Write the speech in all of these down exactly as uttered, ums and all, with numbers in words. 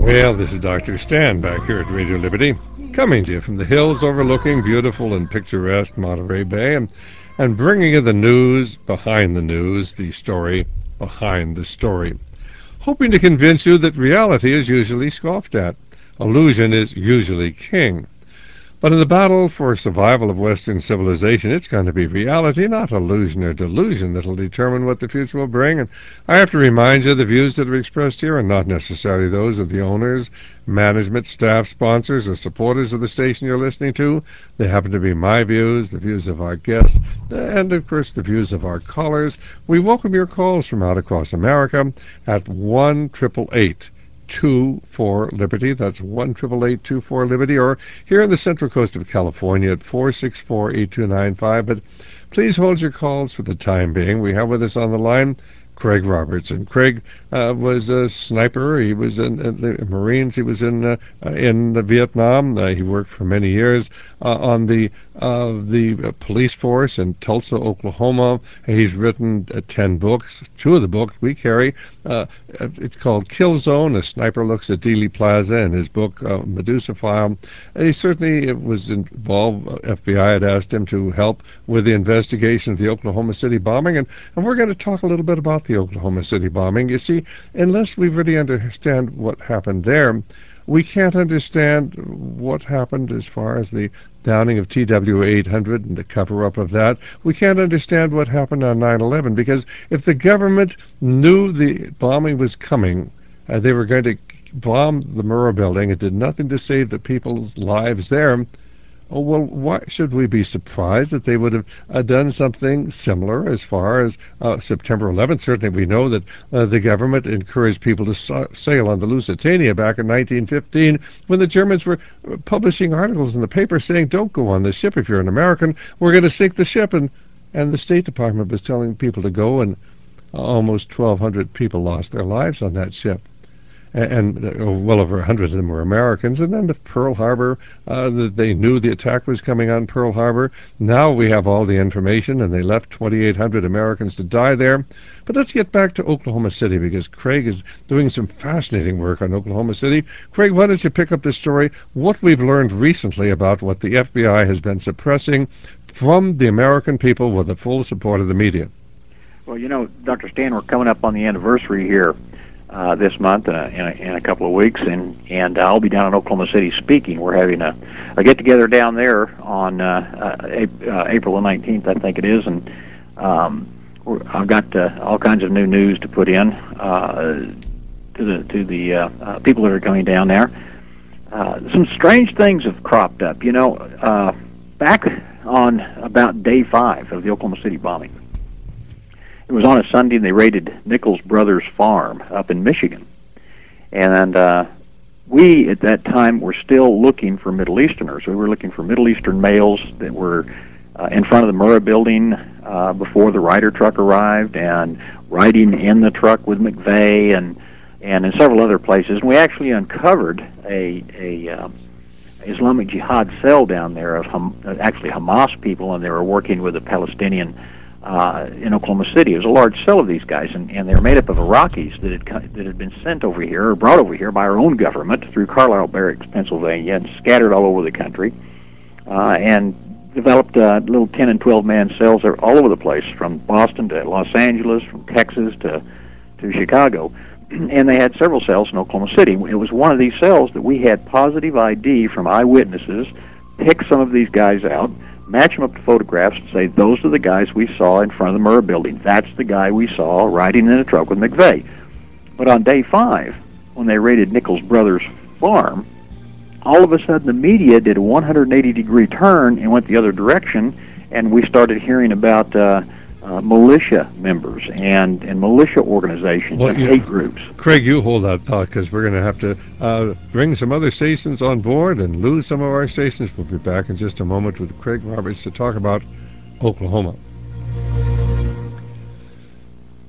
Well, this is Doctor Stan back here at Radio Liberty, coming to you from the hills overlooking beautiful and picturesque Monterey Bay, and, and bringing you the news behind the news, the story behind the story, hoping to convince you that reality is usually scoffed at. Illusion is usually king. But in the battle for survival of Western civilization, it's going to be reality, not illusion or delusion, that will determine what the future will bring. And I have to remind you, the views that are expressed here are not necessarily those of the owners, management, staff, sponsors, or supporters of the station you're listening to. They happen to be my views, the views of our guests, and, of course, the views of our callers. We welcome your calls from out across America at one eight eight eight two four Liberty. That's one eight eight eight two four Liberty, or here in the Central Coast of California at four six four eight two nine five. But please hold your calls for the time being. We have with us on the line Craig Robertson. Craig uh, was a sniper. He was in, in the Marines. He was in uh, in Vietnam. Uh, he worked for many years uh, on the uh, the police force in Tulsa, Oklahoma. He's written uh, ten books. Two of the books we carry. Uh, it's called Kill Zone. A Sniper Looks at Dealey Plaza, and his book uh, Medusa File. And he certainly was involved. Uh, F B I had asked him to help with the investigation of the Oklahoma City bombing, and, and we're going to talk a little bit about the Oklahoma City bombing. You see, unless we really understand what happened there, we can't understand what happened as far as the downing of T W eight hundred and the cover-up of that. We can't understand what happened on nine eleven, because if the government knew the bombing was coming, uh, they were going to bomb the Murrah building, it did nothing to save the people's lives there. Oh, well, why should we be surprised that they would have uh, done something similar as far as uh, September eleventh? Certainly we know that uh, the government encouraged people to sa- sail on the Lusitania back in nineteen fifteen when the Germans were publishing articles in the paper saying, don't go on the ship if you're an American, we're going to sink the ship. And, and the State Department was telling people to go, and uh, almost twelve hundred people lost their lives on that ship. And uh, well over a hundred of them were Americans. And then the Pearl Harbor, uh, they knew the attack was coming on Pearl Harbor. Now we have all the information, and they left twenty-eight hundred Americans to die there. But let's get back to Oklahoma City, because Craig is doing some fascinating work on Oklahoma City. Craig, why don't you pick up the story, what we've learned recently about what the F B I has been suppressing from the American people with the full support of the media. Well, you know, Doctor Stan, we're coming up on the anniversary here Uh, this month in a, in, a, in a couple of weeks, and and I'll be down in Oklahoma City speaking. We're having a, a get-together down there on uh, uh, uh, April the nineteenth, I think it is, and um, we're, I've got uh, all kinds of new news to put in uh, to the to the uh, uh, people that are coming down there. Uh, some strange things have cropped up. You know, uh, back on about day five of the Oklahoma City bombing, it was on a Sunday, and they raided Nichols Brothers Farm up in Michigan. And uh, we, at that time, were still looking for Middle Easterners. We were looking for Middle Eastern males that were uh, in front of the Murrah building uh, before the Ryder truck arrived, and riding in the truck with McVeigh, and and in several other places. And we actually uncovered a, a um, Islamic Jihad cell down there of Ham- actually Hamas people, and they were working with the Palestinian Uh, in Oklahoma City. It was a large cell of these guys, and, and they were made up of Iraqis that had that had been sent over here, or brought over here by our own government through Carlisle Barracks, Pennsylvania, and scattered all over the country, uh, and developed uh, little ten and twelve man cells all over the place, from Boston to Los Angeles, from Texas to to Chicago, and they had several cells in Oklahoma City. It was one of these cells that we had positive I D from eyewitnesses, pick some of these guys out, match them up to photographs, and say, those are the guys we saw in front of the Murrah building. That's the guy we saw riding in a truck with McVeigh. But on day five, when they raided Nichols Brothers Farm, all of a sudden the media did a one hundred eighty degree turn and went the other direction, and we started hearing about uh, uh, militia members and, and militia organizations well, and hate know, groups. Craig, you hold that thought, because we're going to have to uh, bring some other stations on board and lose some of our stations. We'll be back in just a moment with Craig Roberts to talk about Oklahoma.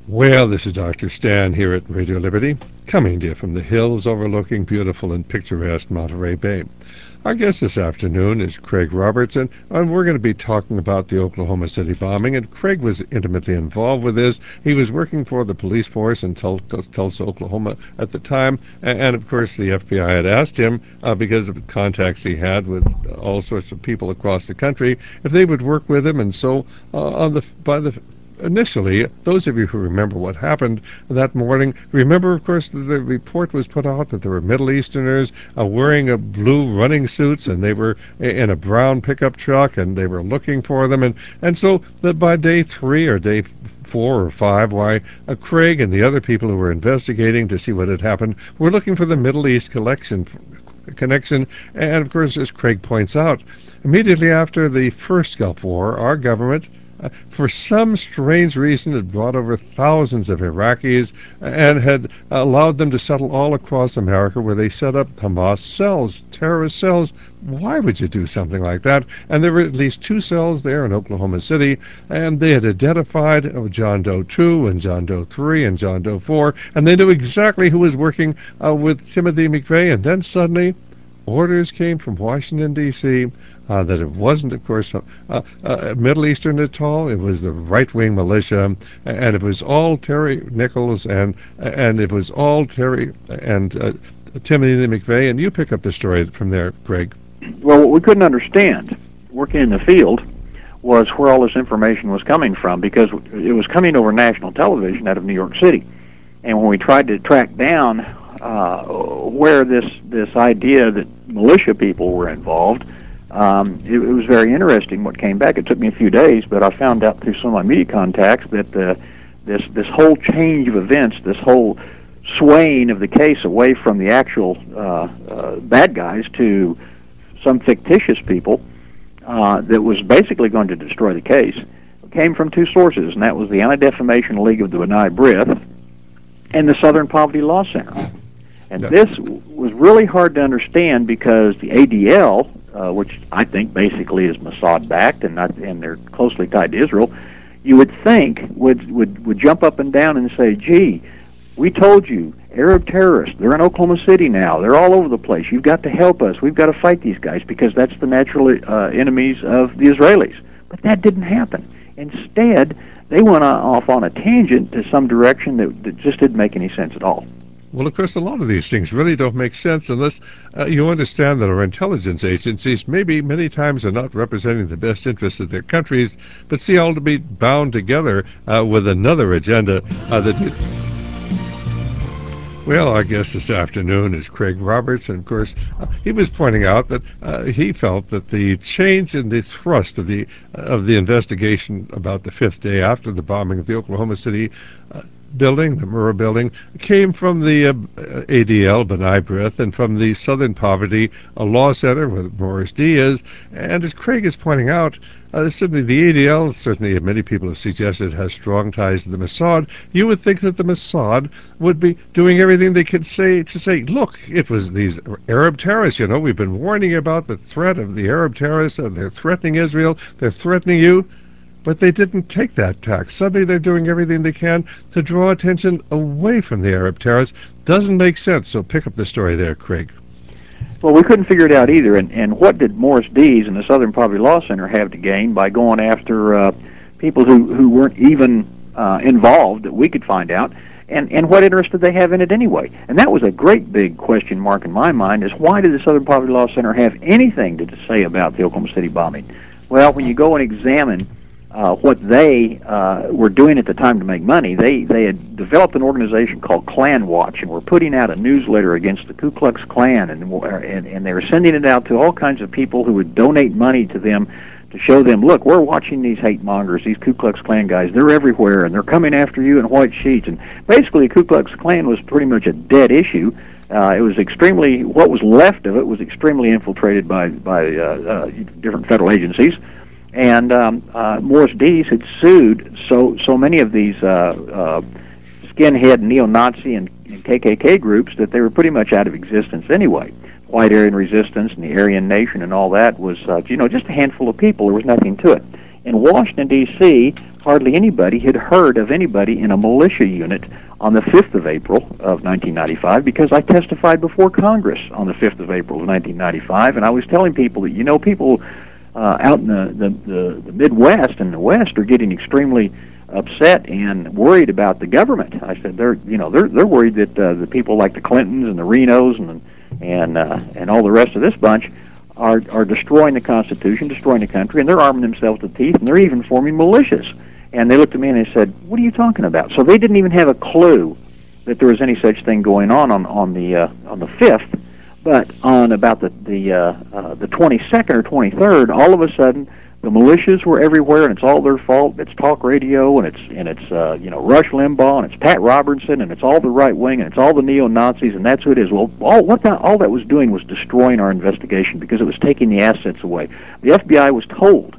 Well, this is Doctor Stan here at Radio Liberty, coming to you from the hills overlooking beautiful and picturesque Monterey Bay. Our guest this afternoon is Craig Robertson, and we're going to be talking about the Oklahoma City bombing. And Craig was intimately involved with this. He was working for the police force in Tul- Tulsa, Oklahoma at the time, and, and of course the F B I had asked him, uh, because of the contacts he had with all sorts of people across the country, if they would work with him. And so, uh, on the by the initially, those of you who remember what happened that morning, remember, of course, the report was put out that there were Middle Easterners uh, wearing a blue running suits, and they were in a brown pickup truck, and they were looking for them. And, and so that by day three or day four or five, why, uh, Craig and the other people who were investigating to see what had happened were looking for the Middle East collection connection. And, of course, as Craig points out, immediately after the first Gulf War, our government, Uh, for some strange reason, had brought over thousands of Iraqis and had allowed them to settle all across America, where they set up Hamas cells, terrorist cells. Why would you do something like that? And there were at least two cells there in Oklahoma City, and they had identified oh, John Doe two and John Doe three and John Doe four, and they knew exactly who was working uh, with Timothy McVeigh. And then suddenly, orders came from Washington, D C, uh, that it wasn't, of course, uh, uh, Middle Eastern at all. It was the right-wing militia, and it was all Terry Nichols, and and it was all Terry and uh, Timothy McVeigh. And you pick up the story from there, Greg. Well, what we couldn't understand, working in the field, was where all this information was coming from, because it was coming over national television out of New York City. And when we tried to track down uh, where this this idea that militia people were involved, um, it, it was very interesting what came back. It took me a few days, but I found out through some of my media contacts that uh, this this whole change of events, this whole swaying of the case away from the actual uh, uh, bad guys to some fictitious people uh, that was basically going to destroy the case, came from two sources, and that was the Anti-Defamation League of the B'nai B'rith and the Southern Poverty Law Center. And this was really hard to understand, because the A D L, uh, which I think basically is Mossad-backed and not, and they're closely tied to Israel, you would think would, would, would jump up and down and say, gee, we told you, Arab terrorists, they're in Oklahoma City now, they're all over the place, you've got to help us, we've got to fight these guys, because that's the natural uh, enemies of the Israelis. But that didn't happen. Instead, they went off on a tangent to some direction that, that just didn't make any sense at all. Well, of course, a lot of these things really don't make sense unless uh, you understand that our intelligence agencies maybe many times are not representing the best interests of their countries, but see all to be bound together uh, with another agenda uh, that... It, Well, our guest this afternoon is Craig Roberts, and of course, uh, he was pointing out that uh, he felt that the change in the thrust of the uh, of the investigation about the fifth day after the bombing of the Oklahoma City uh, building, the Murrah building, came from the uh, A D L, B'nai B'rith, and from the Southern Poverty uh, Law Center with Morris Diaz. And as Craig is pointing out, Uh, certainly the A D L, certainly many people have suggested, has strong ties to the Mossad. You would think that the Mossad would be doing everything they could say to say, look, it was these Arab terrorists, you know, we've been warning you about the threat of the Arab terrorists, and they're threatening Israel, they're threatening you. But they didn't take that tack. Suddenly they're doing everything they can to draw attention away from the Arab terrorists. Doesn't make sense. So pick up the story there, Craig. Well, we couldn't figure it out either. And, and what did Morris Dees and the Southern Poverty Law Center have to gain by going after uh, people who, who weren't even uh, involved that we could find out? And, and what interest did they have in it anyway? And that was a great big question mark in my mind, is why did the Southern Poverty Law Center have anything to say about the Oklahoma City bombing? Well, when you go and examine Uh, what they uh, were doing at the time to make money, they, they had developed an organization called Klan Watch, and were putting out a newsletter against the Ku Klux Klan, and, and, and they were sending it out to all kinds of people who would donate money to them to show them, look, we're watching these hate mongers, these Ku Klux Klan guys, they're everywhere, and they're coming after you in white sheets. And basically, Ku Klux Klan was pretty much a dead issue. Uh, it was extremely, what was left of it was extremely infiltrated by, by uh, uh, different federal agencies. And um, uh, Morris Dees had sued so so many of these uh, uh, skinhead, neo-Nazi, and, and K K K groups that they were pretty much out of existence anyway. White Aryan Resistance and the Aryan Nation and all that was, uh, you know, just a handful of people. There was nothing to it. In Washington, D C, hardly anybody had heard of anybody in a militia unit on the fifth of April of nineteen ninety-five, because I testified before Congress on the fifth of April of nineteen ninety-five, and I was telling people that, you know, people uh, out in the, the, the, the Midwest and the West are getting extremely upset and worried about the government. I said they're, you know, they're they're worried that uh, the people like the Clintons and the Renos and and uh, and all the rest of this bunch are are destroying the Constitution, destroying the country, and they're arming themselves to the teeth, and they're even forming militias. And they looked at me and they said, "What are you talking about?" So they didn't even have a clue that there was any such thing going on on on the uh, on the fifth. But on about the the uh, uh, the twenty-second or twenty-third, all of a sudden the militias were everywhere, and it's all their fault. It's talk radio, and it's and it's uh, you know, Rush Limbaugh, and it's Pat Robertson, and it's all the right wing, and it's all the neo Nazis, and that's who it is. Well, all what that all that was doing was destroying our investigation, because it was taking the assets away. The F B I was told,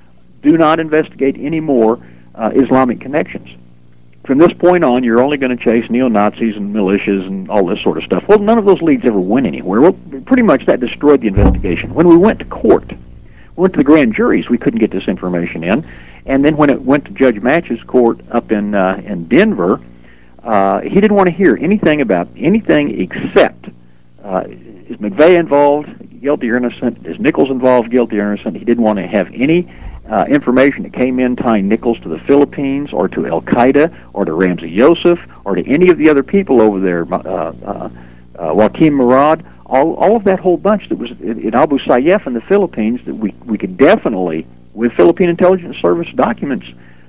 do not investigate any more uh, Islamic connections. From this point on, you're only going to chase neo-Nazis and militias and all this sort of stuff. Well, none of those leads ever went anywhere. Well, pretty much that destroyed the investigation. When we went to court, we went to the grand juries, we couldn't get this information in. And then when it went to Judge Match's court up in uh, in Denver, uh, he didn't want to hear anything about anything except, uh, is McVeigh involved, guilty or innocent? Is Nichols involved, guilty or innocent? He didn't want to have any Uh, information that came in tying Nichols to the Philippines or to Al-Qaeda or to Ramzi Youssef or to any of the other people over there, uh, uh, uh, Joaquin Murad, all, all of that whole bunch that was in, in Abu Sayyaf in the Philippines, that we, we could definitely, with Philippine Intelligence Service documents,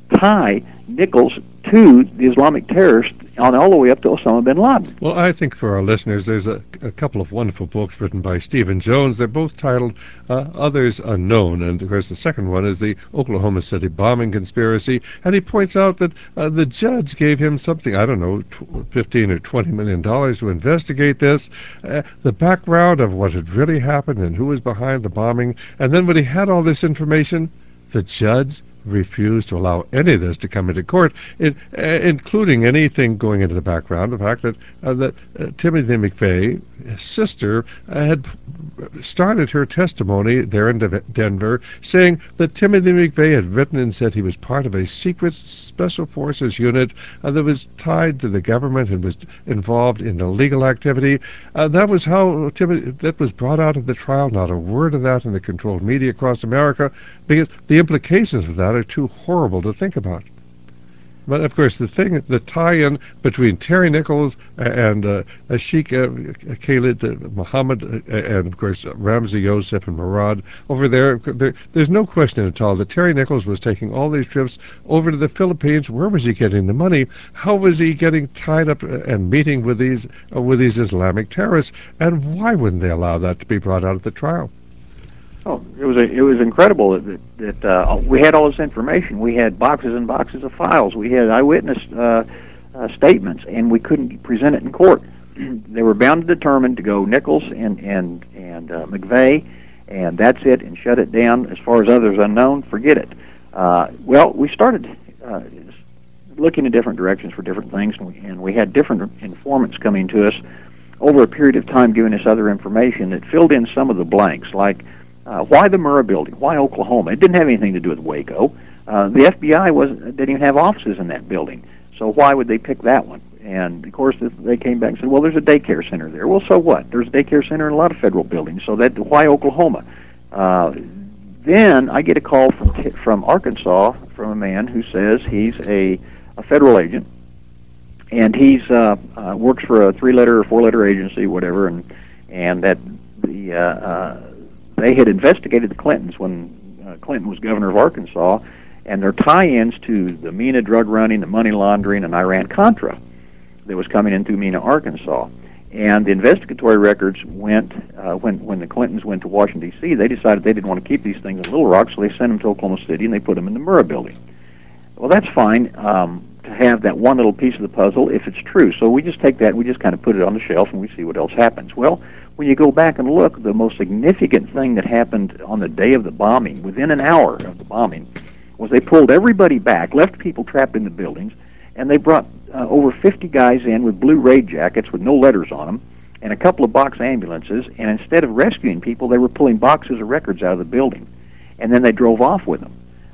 tie Nichols to the Islamic terrorists on all the way up to Osama bin Laden. Well, I think for our listeners, there's a, a couple of wonderful books written by Stephen Jones. They're both titled uh, Others Unknown, and of course the second one is the Oklahoma City bombing conspiracy, and he points out that uh, the judge gave him something, I don't know, fifteen or twenty million dollars to investigate this, uh, the background of what had really happened and who was behind the bombing, and then when he had all this information, the judge refused to allow any of this to come into court, it, uh, including anything going into the background, the fact that uh, that uh, Timothy McVeigh, his sister, uh, had started her testimony there in De- Denver, saying that Timothy McVeigh had written and said he was part of a secret special forces unit uh, that was tied to the government and was involved in illegal activity. Uh, that was how Timothy, that was brought out at the trial. Not a word of that in the controlled media across America, because the implications of that are too horrible to think about. But of course, the thing, the tie-in between Terry Nichols and uh, Sheikh uh, Khalid uh, Mohammed uh, and of course uh, Ramzi Youssef and Murad over there, there, there's no question at all that Terry Nichols was taking all these trips over to the Philippines. Where was he getting the money? How was he getting tied up and meeting with these uh, with these Islamic terrorists? And why wouldn't they allow that to be brought out at the trial? Oh, it was a, it was incredible that that uh, we had all this information. We had boxes and boxes of files. We had eyewitness uh, uh, statements, and we couldn't present it in court. They were bound and determined to go Nichols and and and uh, McVeigh, and that's it, and shut it down. As far as others unknown, forget it. Uh, well, we started uh, looking in different directions for different things, and we, and we had different informants coming to us over a period of time, giving us other information that filled in some of the blanks, like. Uh, why the Murrah building? Why Oklahoma? It didn't have anything to do with Waco. Uh, the F B I wasn't, didn't even have offices in that building. So why would they pick that one? And, of course, they came back and said, well, there's a daycare center there. Well, so what? There's a daycare center in a lot of federal buildings. So that why Oklahoma? Uh, then I get a call from from Arkansas from a man who says he's a, a federal agent, and he's uh, uh, works for a three-letter or four-letter agency, whatever, and and that the uh, uh, they had investigated the Clintons when uh, Clinton was governor of Arkansas, and their tie-ins to the MENA drug running, the money laundering, and Iran-Contra that was coming in through MENA, Arkansas. And the investigatory records went, uh, when, when the Clintons went to Washington, D C, they decided they didn't want to keep these things in Little Rock, so they sent them to Oklahoma City, and they put them in the Murrah building. Well, that's fine um, to have that one little piece of the puzzle if it's true. So we just take that and we just kind of put it on the shelf, and we see what else happens. Well, when you go back and look, the most significant thing that happened on the day of the bombing, within an hour of the bombing, was they pulled everybody back, left people trapped in the buildings, and they brought uh, over fifty guys in with blue raid jackets with no letters on them, and a couple of box ambulances, and instead of rescuing people, they were pulling boxes of records out of the building, and then they drove off with them.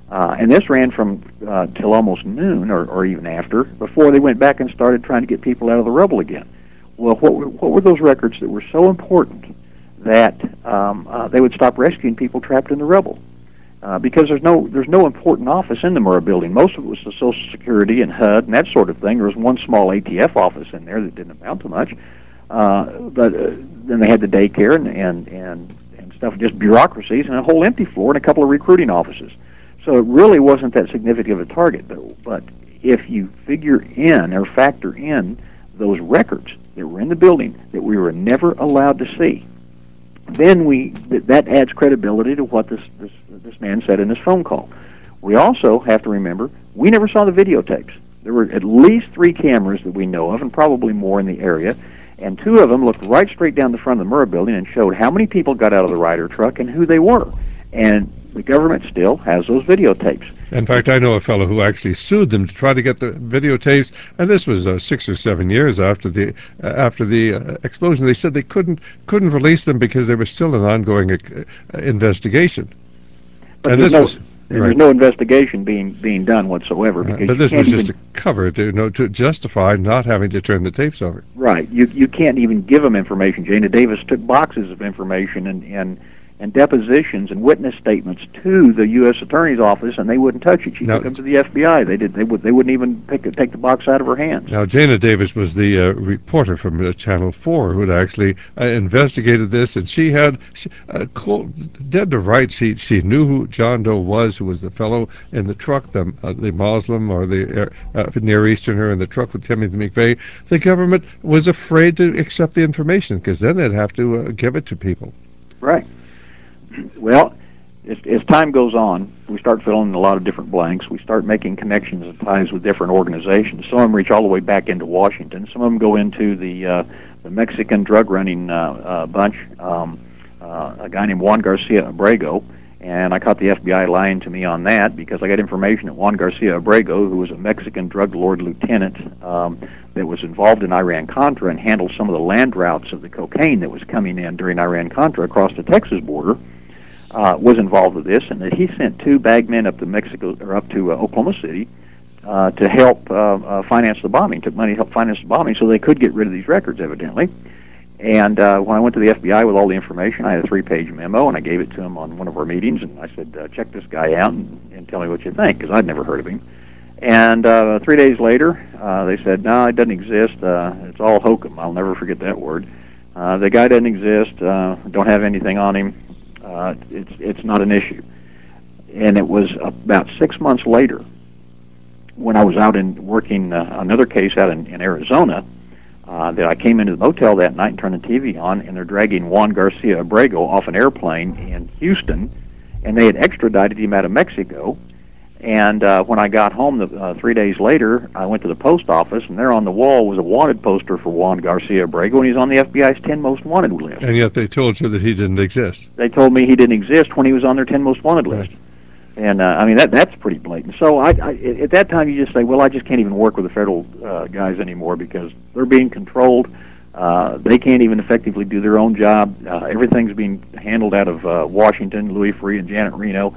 Uh, and this ran from uh, till almost noon or, or even after before they went back and started trying to get people out of the rubble again. Well, what were, what were those records that were so important that um, uh, they would stop rescuing people trapped in the rubble? Uh, because there's no there's no important office in the Murrah building. Most of it was the Social Security and H U D and that sort of thing. There was one small A T F office in there that didn't amount to much. Uh, but uh, then they had the daycare and, and, and, and stuff, just bureaucracies, and a whole empty floor and a couple of recruiting offices. So it really wasn't that significant of a target. But, but if you figure in or factor in those records that were in the building that we were never allowed to see, then we th- that adds credibility to what this, this this man said in his phone call. We also have to remember we never saw the videotapes. There were at least three cameras that we know of, and probably more in the area, and two of them looked right straight down the front of the Murrah building and showed how many people got out of the Ryder truck and who they were. And the government still has those videotapes. In fact, I know a fellow who actually sued them to try to get the videotapes, and this was uh, six or seven years after the uh, after the uh, explosion. They said they couldn't couldn't release them because there was still an ongoing uh, investigation. But and there's, this no, was, there's right. no investigation being being done whatsoever. Because Uh, but this you was can't just even, a cover to you know to justify not having to turn the tapes over. Right. You you can't even give them information. Jana Davis took boxes of information and and, and depositions and witness statements to the U S Attorney's office, and they wouldn't touch it. She Now, took them to the F B I. They did. They would. They wouldn't even pick it, take the box out of her hands. Now, Jana Davis was the uh, reporter from uh, Channel four who had actually uh, investigated this, and she had, she, uh, cold, dead to rights, she, she knew who John Doe was, who was the fellow in the truck, the, uh, the Muslim or the uh, uh, Near Easterner in the truck with Timothy McVeigh. The government was afraid to accept the information because then they'd have to uh, give it to people. Right. Well, as, as time goes on, we start filling in a lot of different blanks. We start making connections and ties with different organizations. Some of them reach all the way back into Washington. Some of them go into the uh, the Mexican drug running uh, uh, bunch, um, uh, a guy named Juan Garcia Abrego. And I caught the F B I lying to me on that because I got information that Juan Garcia Abrego, who was a Mexican drug lord lieutenant um, that was involved in Iran-Contra and handled some of the land routes of the cocaine that was coming in during Iran-Contra across the Texas border, uh, was involved with this, and that he sent two bagmen up to Mexico or up to uh, Oklahoma City uh, to help uh, uh, finance the bombing. Took money to help finance the bombing so they could get rid of these records, evidently. And uh, when I went to the F B I with all the information, I had a three-page memo, and I gave it to him on one of our meetings, and I said, uh, check this guy out and, and tell me what you think, because I'd never heard of him. And uh, three days later, uh, they said, no, it doesn't exist. Uh, it's all hokum. I'll never forget that word. Uh, the guy doesn't exist. Uh, don't have anything on him. Uh, it's it's not an issue. And it was about six months later, when I was out in working uh, another case out in, in Arizona, Uh, that I came into the motel that night and turned the T V on, and they're dragging Juan Garcia Abrego off an airplane in Houston, and they had extradited him out of Mexico. And uh, when I got home the, uh, three days later, I went to the post office, and there on the wall was a wanted poster for Juan Garcia Abrego, and he's on the F B I's ten most wanted list. And yet they told you that he didn't exist. They told me he didn't exist when he was on their ten most wanted list. Right. And, uh, I mean, that that's pretty blatant. So I, I, at that time, you just say, well, I just can't even work with the federal uh, guys anymore because they're being controlled. Uh, they can't even effectively do their own job. Uh, everything's being handled out of uh, Washington, Louis Freeh and Janet Reno.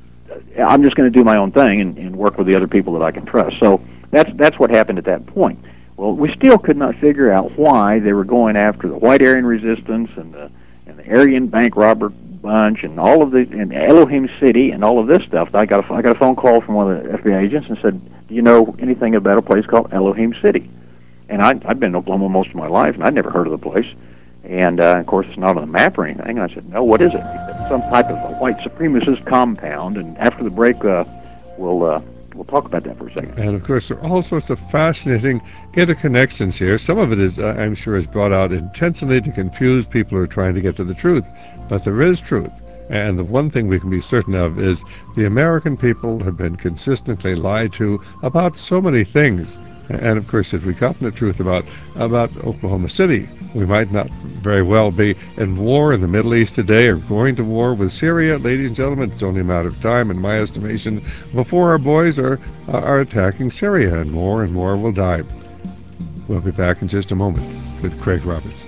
I'm just going to do my own thing and, and work with the other people that I can trust. So that's that's what happened at that point. Well, we still could not figure out why they were going after the White Aryan Resistance and the and the Aryan bank robber bunch and all of the and Elohim City and all of this stuff. I got a, I got a phone call from one of the F B I agents and said, "Do you know anything about a place called Elohim City?" And I, I've been in Oklahoma most of my life, and I'd never heard of the place. And uh, of course, it's not on the map or anything. And I said, "No, what is it?" He said, "Some type of a white supremacist compound." And after the break, uh, we'll uh, we'll talk about that for a second. And of course, there are all sorts of fascinating interconnections here. Some of it is, uh, I'm sure, is brought out intentionally to confuse people who are trying to get to the truth. But there is truth. And the one thing we can be certain of is the American people have been consistently lied to about so many things. And of course, if we'd gotten the truth about about Oklahoma City, we might not very well be in war in the Middle East today or going to war with Syria. Ladies and gentlemen, it's only a matter of time, in my estimation, before our boys are are attacking Syria, and more and more will die. We'll be back in just a moment with Craig Roberts.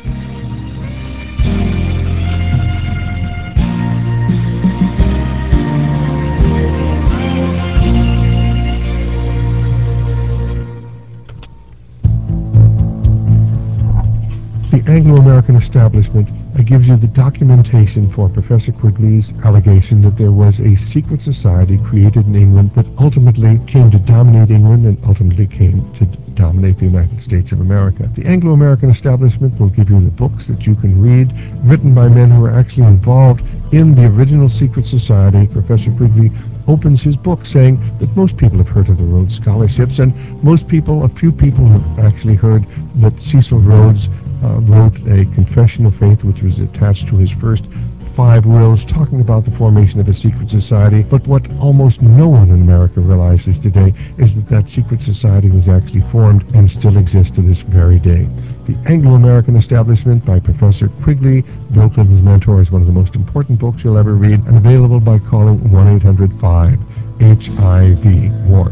the Anglo-American establishment uh, gives you the documentation for Professor Quigley's allegation that there was a secret society created in England that ultimately came to dominate England and ultimately came to dominate the United States of America. The Anglo-American establishment will give you the books that you can read, written by men who are actually involved in the original secret society. Professor Quigley opens his book saying that most people have heard of the Rhodes Scholarships, and most people, a few people have actually heard that Cecil Rhodes uh, wrote a confession of faith which was attached to his first five wills talking about the formation of a secret society. But what almost no one in America realizes today is that that secret society was actually formed and still exists to this very day. The Anglo-American Establishment by Professor Quigley, Bill Clinton's mentor, is one of the most important books you'll ever read, and available by calling one eight hundred five H I V WAR.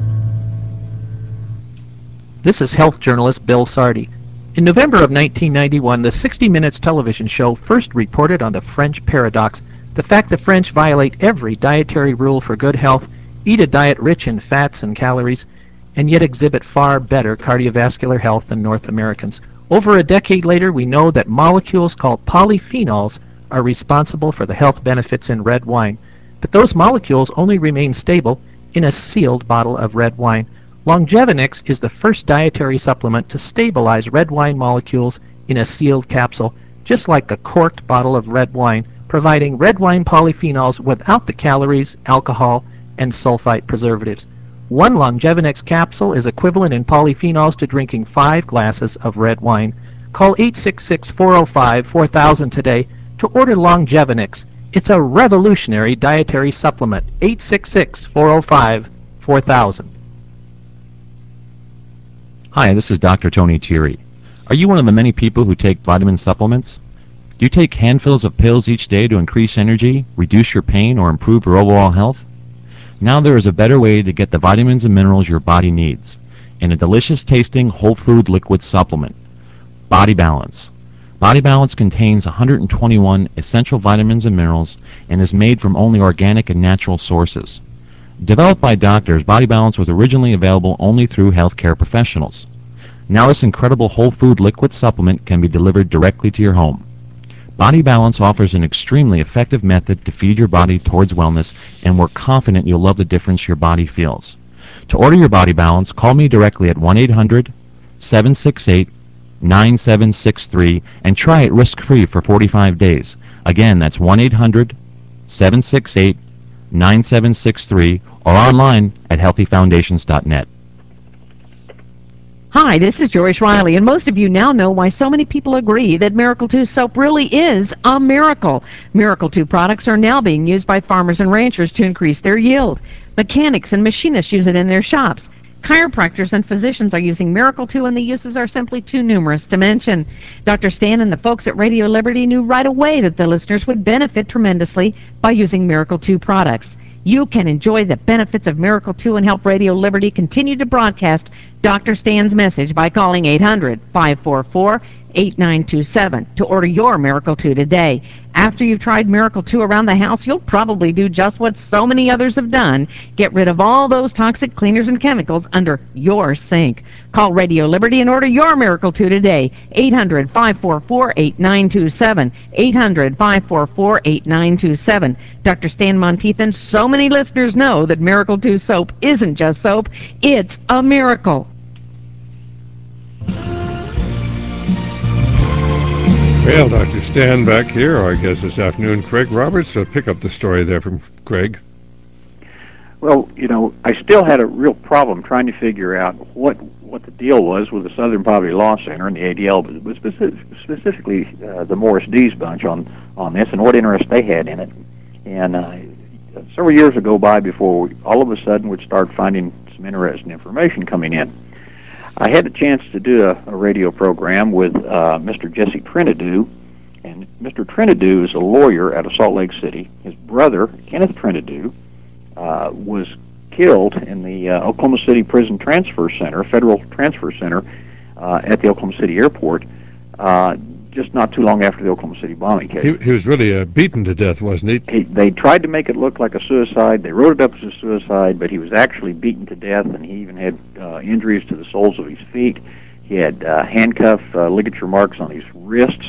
This is health journalist Bill Sardi. In November of nineteen ninety-one, the sixty minutes television show first reported on the French paradox, the fact the French violate every dietary rule for good health, eat a diet rich in fats and calories, and yet exhibit far better cardiovascular health than North Americans. Over a decade later, we know that molecules called polyphenols are responsible for the health benefits in red wine, but those molecules only remain stable in a sealed bottle of red wine. Longevinix is the first dietary supplement to stabilize red wine molecules in a sealed capsule, just like the corked bottle of red wine, providing red wine polyphenols without the calories, alcohol, and sulfite preservatives. One Longevinix capsule is equivalent in polyphenols to drinking five glasses of red wine. Call eight six six, four oh five, four thousand today to order Longevinix. It's a revolutionary dietary supplement. eight six six, four oh five, four thousand. Hi, this is Doctor Tony Thierry. Are you one of the many people who take vitamin supplements? Do you take handfuls of pills each day to increase energy, reduce your pain, or improve your overall health? Now there is a better way to get the vitamins and minerals your body needs, in a delicious tasting whole food liquid supplement, Body Balance. Body Balance contains one hundred twenty-one essential vitamins and minerals and is made from only organic and natural sources. Developed by doctors, Body Balance was originally available only through healthcare professionals. Now this incredible whole food liquid supplement can be delivered directly to your home. Body Balance offers an extremely effective method to feed your body towards wellness, and we're confident you'll love the difference your body feels. To order your Body Balance, call me directly at one eight hundred, seven six eight, nine seven six three and try it risk-free for forty-five days. Again, that's one eight hundred, seven six eight, nine seven six three or online at healthy foundations dot net. Hi, this is Joyce Riley, and most of you now know why so many people agree that Miracle two soap really is a miracle. Miracle two products are now being used by farmers and ranchers to increase their yield. Mechanics and machinists use it in their shops. Chiropractors and physicians are using Miracle two, and the uses are simply too numerous to mention. Doctor Stan and the folks at Radio Liberty knew right away that the listeners would benefit tremendously by using Miracle two products. You can enjoy the benefits of Miracle two and help Radio Liberty continue to broadcast Doctor Stan's message by calling eight hundred, five four four, eight nine two seven to order your Miracle two today. After you've tried Miracle two around the house, you'll probably do just what so many others have done. Get rid of all those toxic cleaners and chemicals under your sink. Call Radio Liberty and order your Miracle two today. eight hundred, five four four, eight nine two seven. eight hundred, five four four, eight nine two seven. Doctor Stan Monteith, so many listeners know that Miracle two soap isn't just soap, it's a miracle. Well, Doctor Stan back here, our guest this afternoon, Craig Roberts. So pick up the story there from Craig. Well, you know, I still had a real problem trying to figure out what what the deal was with the Southern Poverty Law Center and the A D L, but specific, specifically uh, the Morris Dees bunch on, on this and what interest they had in it. And uh, several years would go by before we, all of a sudden would start finding some interesting information coming in. I had a chance to do a, a radio program with uh, Mister Jesse Trinidew, and Mister Trinidew is a lawyer out of Salt Lake City. His brother, Kenneth Trinidew, uh, was killed in the uh, Oklahoma City Prison Transfer Center, Federal Transfer Center, uh, at the Oklahoma City Airport, uh, just not too long after the Oklahoma City bombing case. He, he was really uh, beaten to death, wasn't he? he? They tried to make it look like a suicide. They wrote it up as a suicide, but he was actually beaten to death, and he even had uh, injuries to the soles of his feet. he had uh, handcuff uh, ligature marks on his wrists.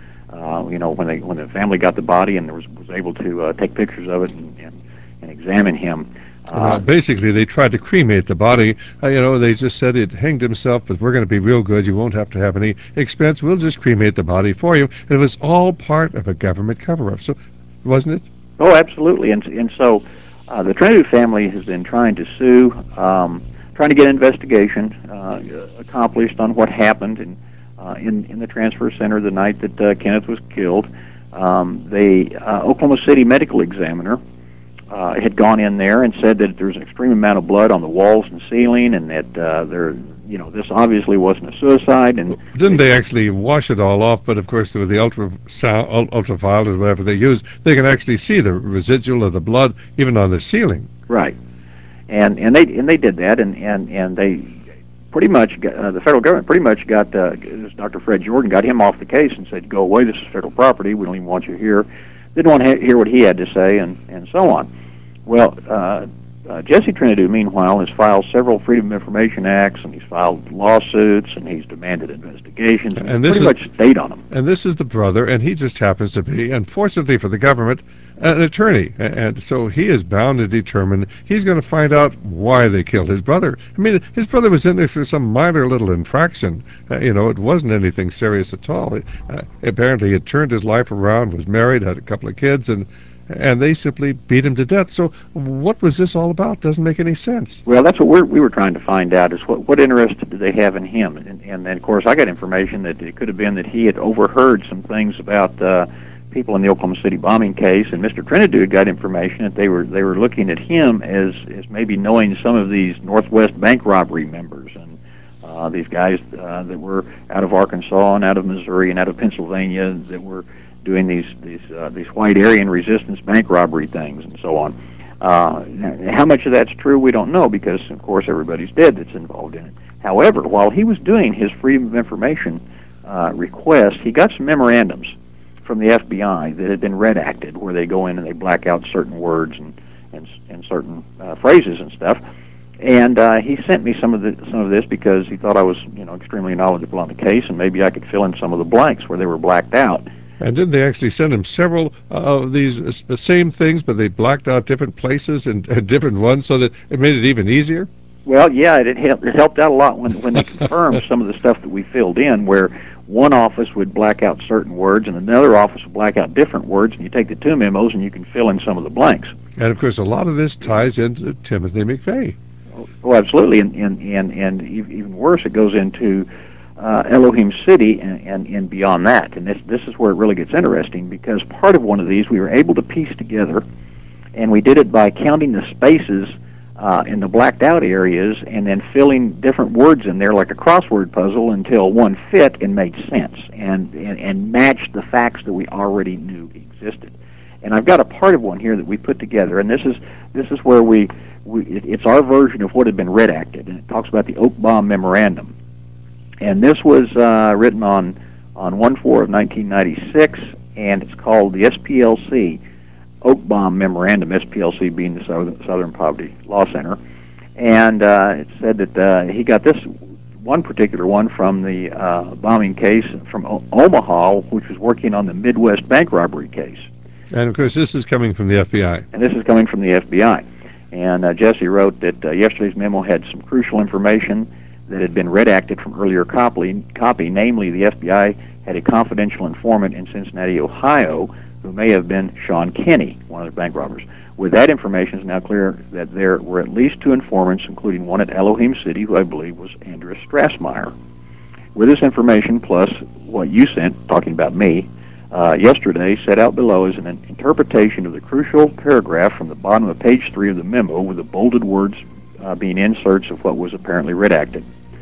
Uh, you know, when they when the family got the body and was was able to uh, take pictures of it and and, and examine him. Uh, well, basically, they tried to cremate the body. Uh, you know, they just said it hanged himself, but we're going to be real good. You won't have to have any expense. We'll just cremate the body for you. And it was all part of a government cover-up, so wasn't it? Oh, absolutely. And and so uh, the Trinity family has been trying to sue, um, trying to get an investigation uh, accomplished on what happened in, uh, in in the transfer center the night that uh, Kenneth was killed. Um, the uh, Oklahoma City medical examiner Uh, had gone in there and said that there was an extreme amount of blood on the walls and ceiling, and that uh, there, you know, this obviously wasn't a suicide. And didn't they actually wash it all off? But of course, with the ultrasound, ultraviolet, or whatever they use, they can actually see the residual of the blood even on the ceiling. Right, and and they and they did that, and and and they pretty much got, uh, the federal government pretty much got uh, Doctor Fred Jordan got him off the case and said, "Go away. This is federal property. We don't even want you here." Didn't want to hear what he had to say, and, and so on. Well, uh, uh, Jesse Trinidad, meanwhile, has filed several Freedom of Information Acts, and he's filed lawsuits, and he's demanded investigations, and, and this pretty is, much stayed on them. And this is the brother, and he just happens to be, unfortunately for the government, an attorney. And so he is bound and determined he's going to find out why they killed his brother. I mean, his brother was in there for some minor little infraction. Uh, you know, it wasn't anything serious at all. Uh, apparently, he had turned his life around, was married, had a couple of kids, and and they simply beat him to death. So what was this all about? Doesn't make any sense. Well, that's what we're, we were trying to find out, is what, what interest did they have in him? And, and then, of course, I got information that it could have been that he had overheard some things about uh, people in the Oklahoma City bombing case, and Mister Trinidad got information that they were they were looking at him as, as maybe knowing some of these Northwest bank robbery members, and uh, these guys uh, that were out of Arkansas and out of Missouri and out of Pennsylvania that were doing these these uh, these white Aryan resistance bank robbery things and so on. Uh, how much of that's true, we don't know, because of course everybody's dead that's involved in it. However, while he was doing his Freedom of Information uh, request, he got some memorandums from the F B I that had been redacted, where they go in and they black out certain words and and, and certain uh, phrases and stuff. And uh, he sent me some of the some of this because he thought I was, you know, extremely knowledgeable on the case, and maybe I could fill in some of the blanks where they were blacked out. And didn't they actually send him several uh, of these uh, same things, but they blacked out different places and uh, different ones so that it made it even easier? Well, yeah, it, it helped out a lot when when they confirmed some of the stuff that we filled in, where one office would black out certain words and another office would black out different words, and you take the two memos and you can fill in some of the blanks. And, of course, a lot of this ties into Timothy McVeigh. Oh, absolutely, and, and, and, and even worse, it goes into Uh, Elohim City and, and, and beyond that. And this this is where it really gets interesting, because part of one of these we were able to piece together, and we did it by counting the spaces uh, in the blacked out areas and then filling different words in there like a crossword puzzle until one fit and made sense and, and, and matched the facts that we already knew existed. And I've got a part of one here that we put together, and this is this is where we, we it, it's our version of what had been redacted, and it talks about the Oak Bomb Memorandum. And this was uh, written on on one four of nineteen ninety-six, and it's called the S P L C Oak Bomb Memorandum, S P L C being the Southern, Southern Poverty Law Center. And uh, it said that uh, he got this one particular one from the uh, bombing case from o- Omaha, which was working on the Midwest bank robbery case. And, of course, this is coming from the F B I. And this is coming from the F B I. And uh, Jesse wrote that uh, yesterday's memo had some crucial information that had been redacted from earlier copy, copy, namely the F B I had a confidential informant in Cincinnati, Ohio, who may have been Sean Kinney, one of the bank robbers. With that information, it's now clear that there were at least two informants, including one at Elohim City, who I believe was Andreas Strassmeyer. With this information, plus what you sent, talking about me, uh, yesterday, set out below is an interpretation of the crucial paragraph from the bottom of page three of the memo, with the bolded words uh, being inserts of what was apparently redacted.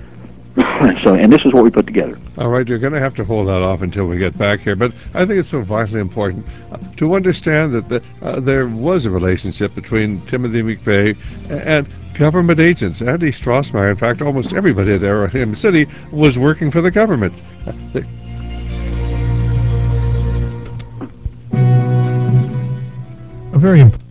So, and this is what we put together. All right, you're going to have to hold that off until we get back here, but I think it's so vitally important uh, to understand that the, uh, there was a relationship between Timothy McVeigh and government agents. Andy Strassmeyer, in fact, almost everybody at Elohim City was working for the government. Uh, they, a very important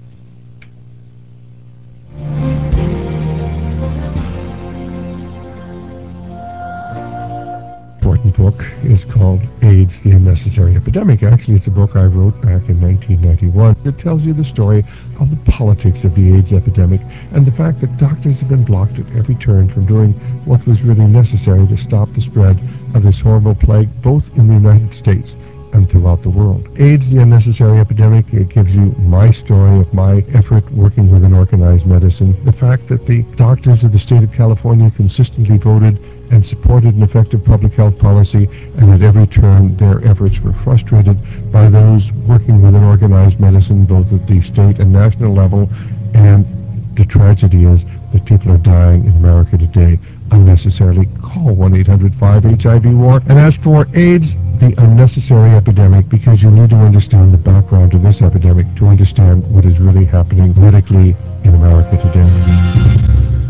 Unnecessary Epidemic. Actually, it's a book I wrote back in nineteen ninety-one. It tells you the story of the politics of the AIDS epidemic and the fact that doctors have been blocked at every turn from doing what was really necessary to stop the spread of this horrible plague, both in the United States and throughout the world. AIDS, the Unnecessary Epidemic, it gives you my story of my effort working with an organized medicine. The fact that the doctors of the state of California consistently voted and supported an effective public health policy, and at every turn their efforts were frustrated by those working with an organized medicine, both at the state and national level. And the tragedy is that people are dying in America today unnecessarily. Call one eight hundred five H I V war and ask for AIDS, the Unnecessary Epidemic, because you need to understand the background to this epidemic to understand what is really happening medically in America today.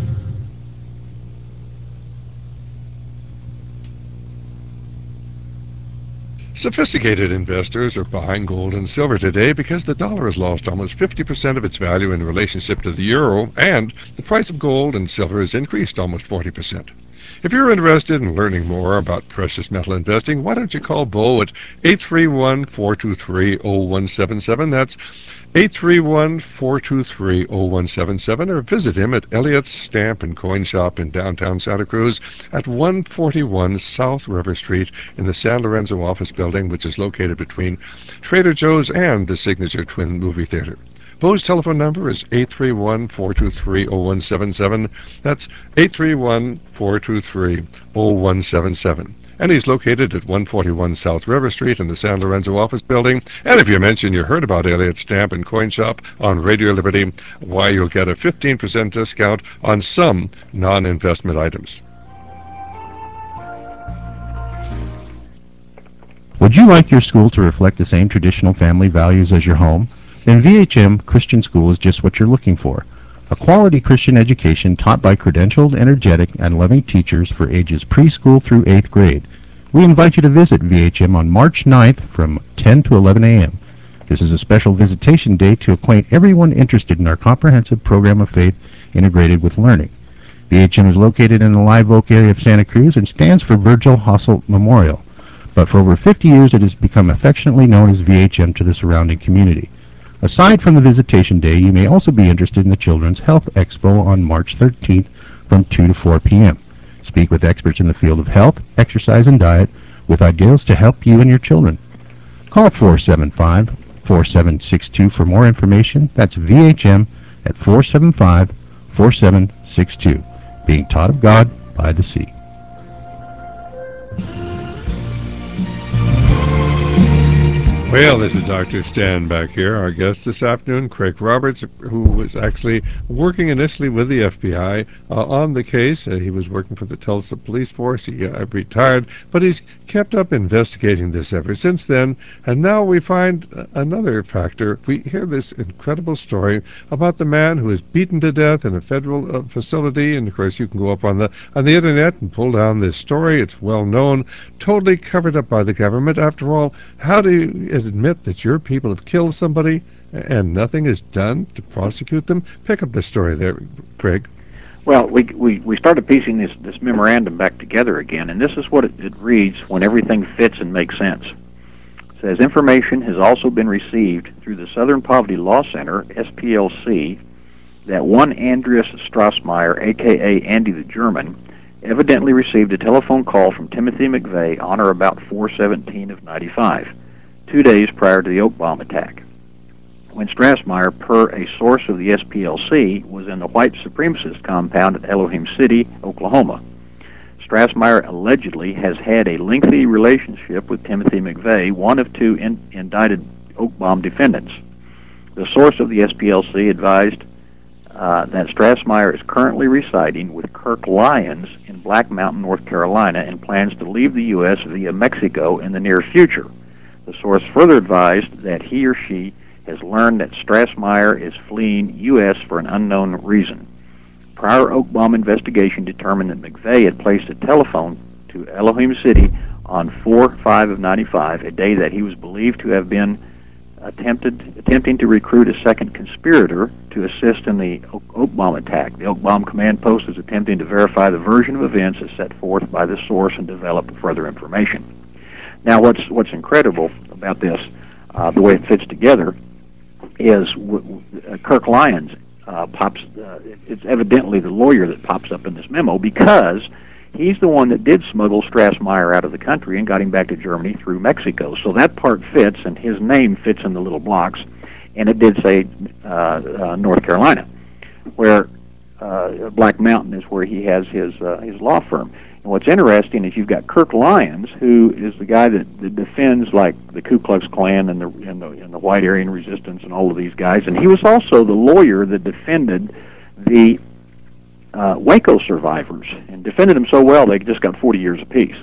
Sophisticated investors are buying gold and silver today because the dollar has lost almost fifty percent of its value in relationship to the euro, and the price of gold and silver has increased almost forty percent. If you're interested in learning more about precious metal investing, why don't you call Bo at eight three one, four two three, zero one seven seven. That's eight three one, four two three, zero one seven seven, or visit him at Elliott's Stamp and Coin Shop in downtown Santa Cruz at one forty-one South River Street in the San Lorenzo office building, which is located between Trader Joe's and the Signature Twin Movie Theater. Bo's telephone number is eight three one, four two three, zero one seven seven. That's eight three one, four two three, zero one seven seven. And he's located at one forty-one South River Street in the San Lorenzo office building. And if you mention you heard about Elliott Stamp and Coin Shop on Radio Liberty, why, you'll get a fifteen percent discount on some non-investment items. Would you like your school to reflect the same traditional family values as your home? Then V H M Christian School is just what you're looking for. A quality Christian education taught by credentialed, energetic, and loving teachers for ages preschool through eighth grade. We invite you to visit V H M on March ninth from ten to eleven a m This is a special visitation day to acquaint everyone interested in our comprehensive program of faith integrated with learning. V H M is located in the Live Oak area of Santa Cruz and stands for Virgil Hasselt Memorial. But for over fifty years it has become affectionately known as V H M to the surrounding community. Aside from the visitation day, you may also be interested in the Children's Health Expo on March thirteenth from two to four p m Speak with experts in the field of health, exercise, and diet with ideas to help you and your children. Call four seven five, four seven six two for more information. That's V H M at four seven five, four seven six two. Being taught of God by the sea. Well, this is Doctor Stan back here. Our guest this afternoon, Craig Roberts, who was actually working initially with the F B I uh, on the case. Uh, he was working for the Tulsa Police Force. He uh, retired, but he's kept up investigating this ever since then. And now we find uh, another factor. We hear this incredible story about the man who was beaten to death in a federal uh, facility. And of course, you can go up on the on the internet and pull down this story. It's well known, totally covered up by the government. After all, how do you admit that your people have killed somebody and nothing is done to prosecute them? Pick up the story there, Craig. Well, we we, we started piecing this, this memorandum back together again, and this is what it, it reads when everything fits and makes sense. It says, information has also been received through the Southern Poverty Law Center, S P L C, that one Andreas Strassmeyer, a k a. Andy the German, evidently received a telephone call from Timothy McVeigh on or about four seventeen of ninety-five. Two days prior to the Oak Bomb attack, when Strassmeyer, per a source of the S P L C, was in the white supremacist compound at Elohim City, Oklahoma. Strassmeyer allegedly has had a lengthy relationship with Timothy McVeigh, one of two in, indicted Oak Bomb defendants. The source of the S P L C advised uh, that Strassmeyer is currently residing with Kirk Lyons in Black Mountain, North Carolina, and plans to leave the U S via Mexico in the near future. The source further advised that he or she has learned that Strassmeyer is fleeing U S for an unknown reason. Prior Oak Bomb investigation determined that McVeigh had placed a telephone to Elohim City on four five of ninety-five, a day that he was believed to have been attempted attempting to recruit a second conspirator to assist in the Oak, Oak Bomb attack. The Oak Bomb command post is attempting to verify the version of events as set forth by the source and develop further information. Now, what's what's incredible about this, uh, the way it fits together, is w- w- uh, Kirk Lyons uh, pops. Uh, it's evidently the lawyer that pops up in this memo because he's the one that did smuggle Strassmeyer out of the country and got him back to Germany through Mexico. So that part fits, and his name fits in the little blocks. And it did say uh, uh, North Carolina, where uh, Black Mountain is where he has his uh, his law firm. And what's interesting is you've got Kirk Lyons, who is the guy that, that defends like the Ku Klux Klan and the, and the and the White Aryan Resistance and all of these guys, and he was also the lawyer that defended the uh, Waco survivors and defended them so well they just got forty years apiece.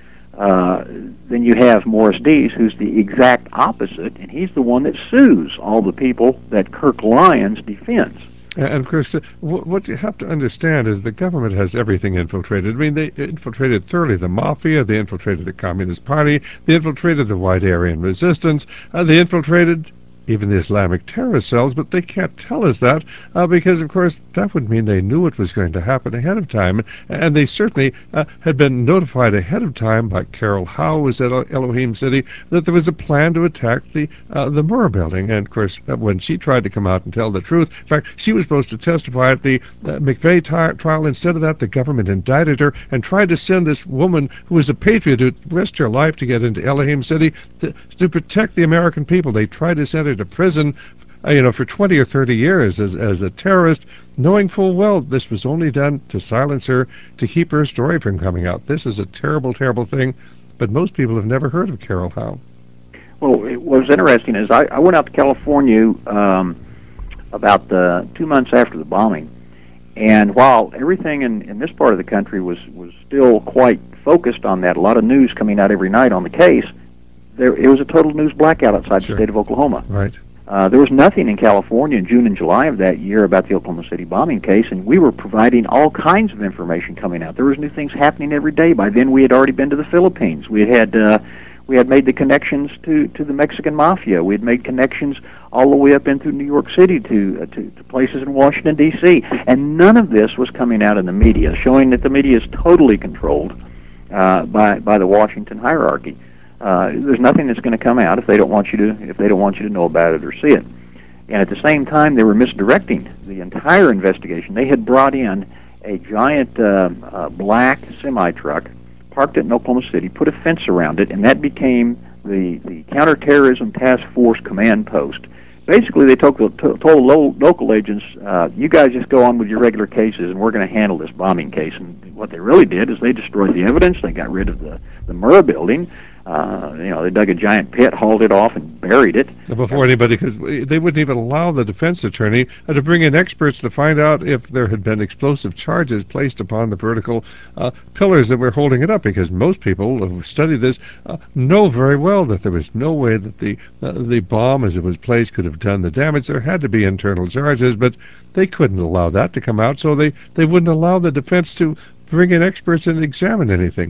Uh, then you have Morris Dees, who's the exact opposite, and he's the one that sues all the people that Kirk Lyons defends. And of course, uh, w- what you have to understand is the government has everything infiltrated. I mean, they infiltrated thoroughly the mafia, they infiltrated the Communist Party, they infiltrated the White Aryan Resistance, uh, they infiltrated even the Islamic terrorist cells, but they can't tell us that uh, because, of course, that would mean they knew it was going to happen ahead of time, and they certainly uh, had been notified ahead of time by Carol Howe, who was at Elohim City, that there was a plan to attack the uh, the Murrah building. And, of course, uh, when she tried to come out and tell the truth, in fact, she was supposed to testify at the uh, McVeigh t- trial. Instead of that, the government indicted her and tried to send this woman who was a patriot who risked her life to get into Elohim City to, to protect the American people. They tried to send her to prison, uh, you know, for twenty or thirty years as as a terrorist, knowing full well this was only done to silence her, to keep her story from coming out. This is a terrible, terrible thing, but most people have never heard of Carol Howe. Well, it, what was interesting is I, I went out to California um, about uh, two months after the bombing, and while everything in, in this part of the country was, was still quite focused on that, a lot of news coming out every night on the case, there it was a total news blackout outside Sure. the state of Oklahoma. Right. Uh, there was nothing in California in June and July of that year about the Oklahoma City bombing case, and we were providing all kinds of information coming out. There was new things happening every day. By then, we had already been to the Philippines. We had uh, we had made the connections to, to the Mexican mafia. We had made connections all the way up into New York City to, uh, to to places in Washington D C And none of this was coming out in the media, showing that the media is totally controlled uh, by by the Washington hierarchy. Uh, there's nothing that's going to come out if they don't want you to if they don't want you to know about it or see it. And at the same time, they were misdirecting the entire investigation. They had brought in a giant uh, uh, black semi truck, parked it in Oklahoma City, put a fence around it, and that became the the counterterrorism task force command post. Basically, they told, told local, local agents, uh, "You guys just go on with your regular cases, and we're going to handle this bombing case." And what they really did is they destroyed the evidence. They got rid of the the Murrah building. Uh, you know, they dug a giant pit, hauled it off, and buried it. Before anybody could, they wouldn't even allow the defense attorney uh, to bring in experts to find out if there had been explosive charges placed upon the vertical uh, pillars that were holding it up, because most people who study this uh, know very well that there was no way that the uh, the bomb as it was placed could have done the damage. There had to be internal charges, but they couldn't allow that to come out, so they, they wouldn't allow the defense to bring in experts and examine anything.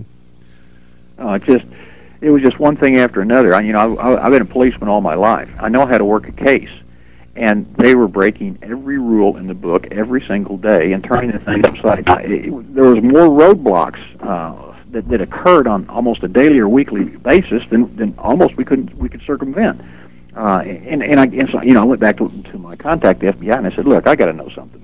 Oh, it just... It was just one thing after another. I, you know, I, I've been a policeman all my life. I know how to work a case, and they were breaking every rule in the book every single day and turning the thing upside down. It, it, there was more roadblocks uh, that, that occurred on almost a daily or weekly basis than, than almost we couldn't we could circumvent. Uh, and and I and so, you know, I went back to, to my contact, the F B I, and I said, "Look, I got to know something."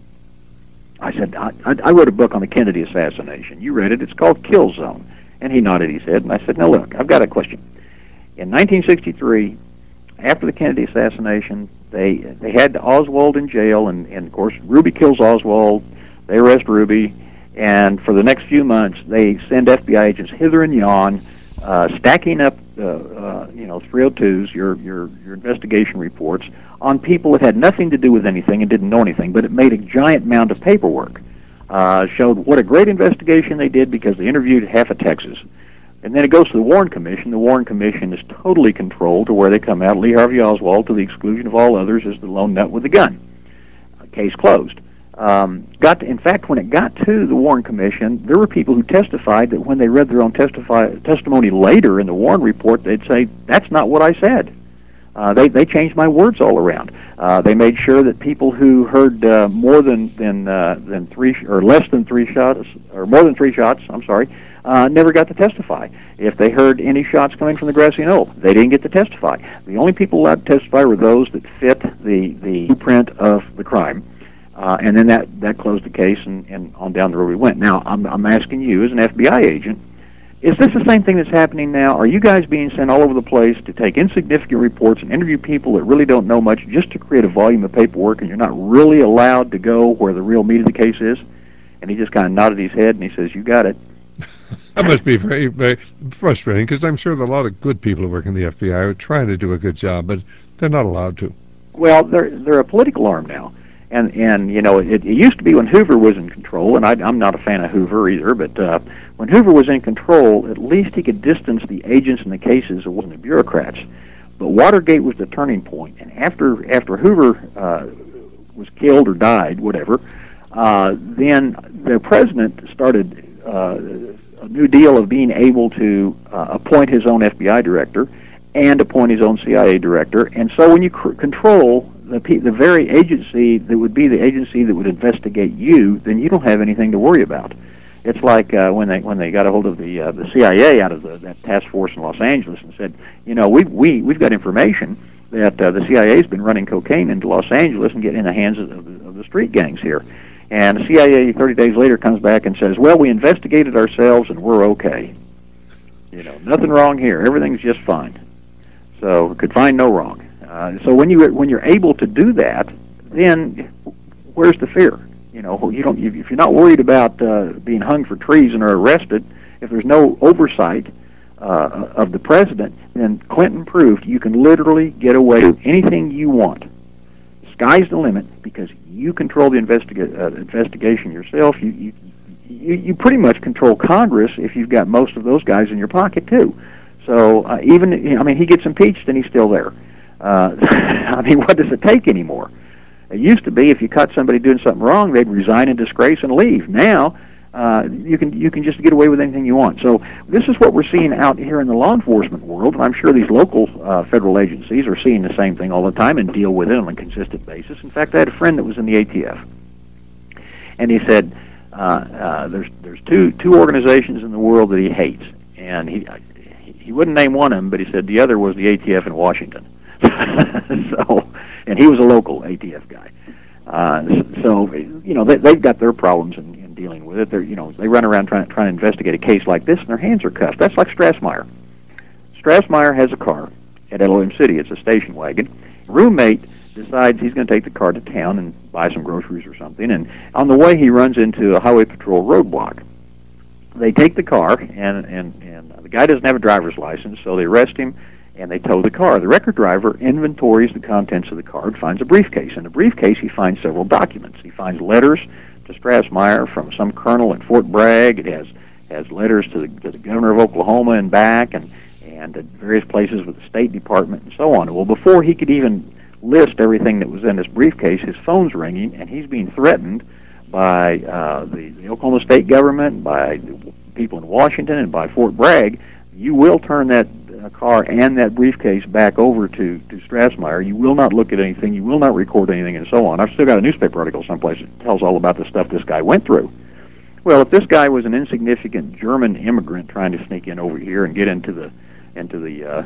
I said, I, I wrote a book on the Kennedy assassination. You read it. It's called Kill Zone. And he nodded his head, and I said, "Now look, I've got a question. In nineteen sixty-three, after the Kennedy assassination, they they had Oswald in jail, and, and of course, Ruby kills Oswald. They arrest Ruby, and for the next few months, they send F B I agents hither and yon, uh, stacking up, uh, uh, you know, three oh twos, your your your investigation reports, on people that had nothing to do with anything and didn't know anything, but it made a giant mound of paperwork." Uh, showed what a great investigation they did because they interviewed half of Texas. And then it goes to the Warren Commission. The Warren Commission is totally controlled to where they come out. Lee Harvey Oswald, to the exclusion of all others, is the lone nut with the gun. Uh, case closed. Um, got to, in fact, when it got to the Warren Commission, there were people who testified that when they read their own testify, testimony later in the Warren report, they'd say, "That's not what I said." Uh, they they changed my words all around. Uh, they made sure that people who heard uh, more than than uh, than three sh- or less than three shots or more than three shots, I'm sorry, uh, never got to testify. If they heard any shots coming from the grassy knoll, they didn't get to testify. The only people allowed to testify were those that fit the, the blueprint of the crime. Uh, and then that, that closed the case, and, and on down the road we went. Now, I'm, I'm asking you, as an F B I agent, is this the same thing that's happening now? Are you guys being sent all over the place to take insignificant reports and interview people that really don't know much just to create a volume of paperwork, and you're not really allowed to go where the real meat of the case is? And he just kind of nodded his head, and he says, you got it. That must be very, very frustrating, because I'm sure there are a lot of good people who work in the F B I who are trying to do a good job, but they're not allowed to. Well, they're, they're a political arm now. And, and you know, it, it used to be when Hoover was in control, and I, I'm not a fan of Hoover either, but uh, when Hoover was in control, at least he could distance the agents and the cases away from the bureaucrats. But Watergate was the turning point, and after after Hoover uh, was killed or died, whatever, uh, then the president started uh, a new deal of being able to uh, appoint his own F B I director and appoint his own C I A director. And so when you cr- control the, the very agency that would be the agency that would investigate you, then you don't have anything to worry about. It's like uh, when they when they got a hold of the uh, the C I A out of the, that task force in Los Angeles and said, you know, we we we've got information that uh, the C I A's been running cocaine into Los Angeles and getting in the hands of the, of the street gangs here. And the C I A thirty days later comes back and says, well, we investigated ourselves and we're okay. You know, nothing wrong here. Everything's just fine. So could find no wrong. Uh, so when you when you're able to do that, then where's the fear? You know, you don't. If you're not worried about uh, being hung for treason or arrested, if there's no oversight uh, of the president, then Clinton proved you can literally get away with anything you want. Sky's the limit because you control the investiga- uh, investigation yourself. You, you you you pretty much control Congress if you've got most of those guys in your pocket too. So uh, even I mean, he gets impeached and he's still there. Uh, I mean, what does it take anymore? It used to be if you caught somebody doing something wrong, they'd resign in disgrace and leave. Now, uh, you can you can just get away with anything you want. So this is what we're seeing out here in the law enforcement world, and I'm sure these local uh, federal agencies are seeing the same thing all the time and deal with it on a consistent basis. In fact, I had a friend that was in the A T F, and he said uh, uh, there's there's two two organizations in the world that he hates, and he he wouldn't name one of them, but he said the other was the A T F in Washington. So, and he was a local A T F guy. Uh, so, you know, they, they've got their problems in, in dealing with it. They're, you know, they run around trying, trying to investigate a case like this, and their hands are cuffed. That's like Strassmeyer. Strassmeyer has a car at Elohim City. It's a station wagon. Roommate decides he's going to take the car to town and buy some groceries or something, and on the way he runs into a highway patrol roadblock. They take the car, and, and, and the guy doesn't have a driver's license, so they arrest him, and they tow the car. The record driver inventories the contents of the car and finds a briefcase. In the briefcase, he finds several documents. He finds letters to Strassmeyer from some colonel at Fort Bragg. It has has letters to the, to the governor of Oklahoma and back, and and at various places with the State Department and so on. Well, before he could even list everything that was in this briefcase, his phone's ringing, and he's being threatened by uh, the, the Oklahoma State government, by people in Washington, and by Fort Bragg. You will turn that uh, car and that briefcase back over to, to Strassmeyer. You will not look at anything. You will not record anything, and so on. I've still got a newspaper article someplace that tells all about the stuff this guy went through. Well, if this guy was an insignificant German immigrant trying to sneak in over here and get into the into the uh, uh,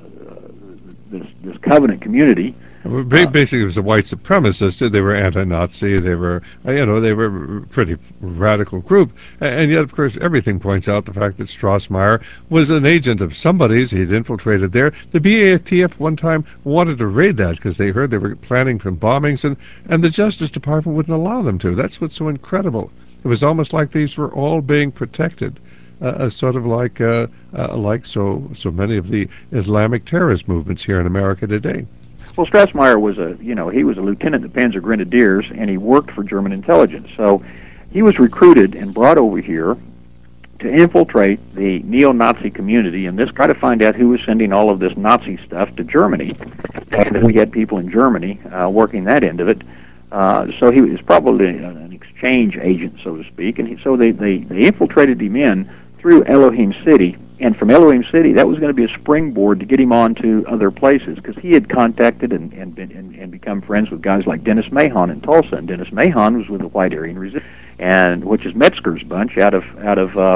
this this covenant community. Basically, it was a white supremacist. They were anti-Nazi. They were, you know, they were a pretty radical group. And yet, of course, everything points out the fact that Strassmeyer was an agent of somebody's. He'd infiltrated there. The B A T F one time wanted to raid that because they heard they were planning for bombings, and, and the Justice Department wouldn't allow them to. That's what's so incredible. It was almost like these were all being protected, uh, sort of like uh, uh, like so so many of the Islamic terrorist movements here in America today. Well, Strassmeyer was a, you know, he was a lieutenant in the Panzer Grenadiers, and he worked for German intelligence. So he was recruited and brought over here to infiltrate the neo-Nazi community and this try to find out who was sending all of this Nazi stuff to Germany. And we had people in Germany uh, working that end of it. Uh, so he was probably an exchange agent, so to speak. And he, so they, they, they infiltrated him in through Elohim City. And from Elohim City, that was going to be a springboard to get him on to other places, because he had contacted and and, been, and and become friends with guys like Dennis Mahon in Tulsa. And Dennis Mahon was with the White Aryan Resistance, and which is Metzger's bunch out of out of uh,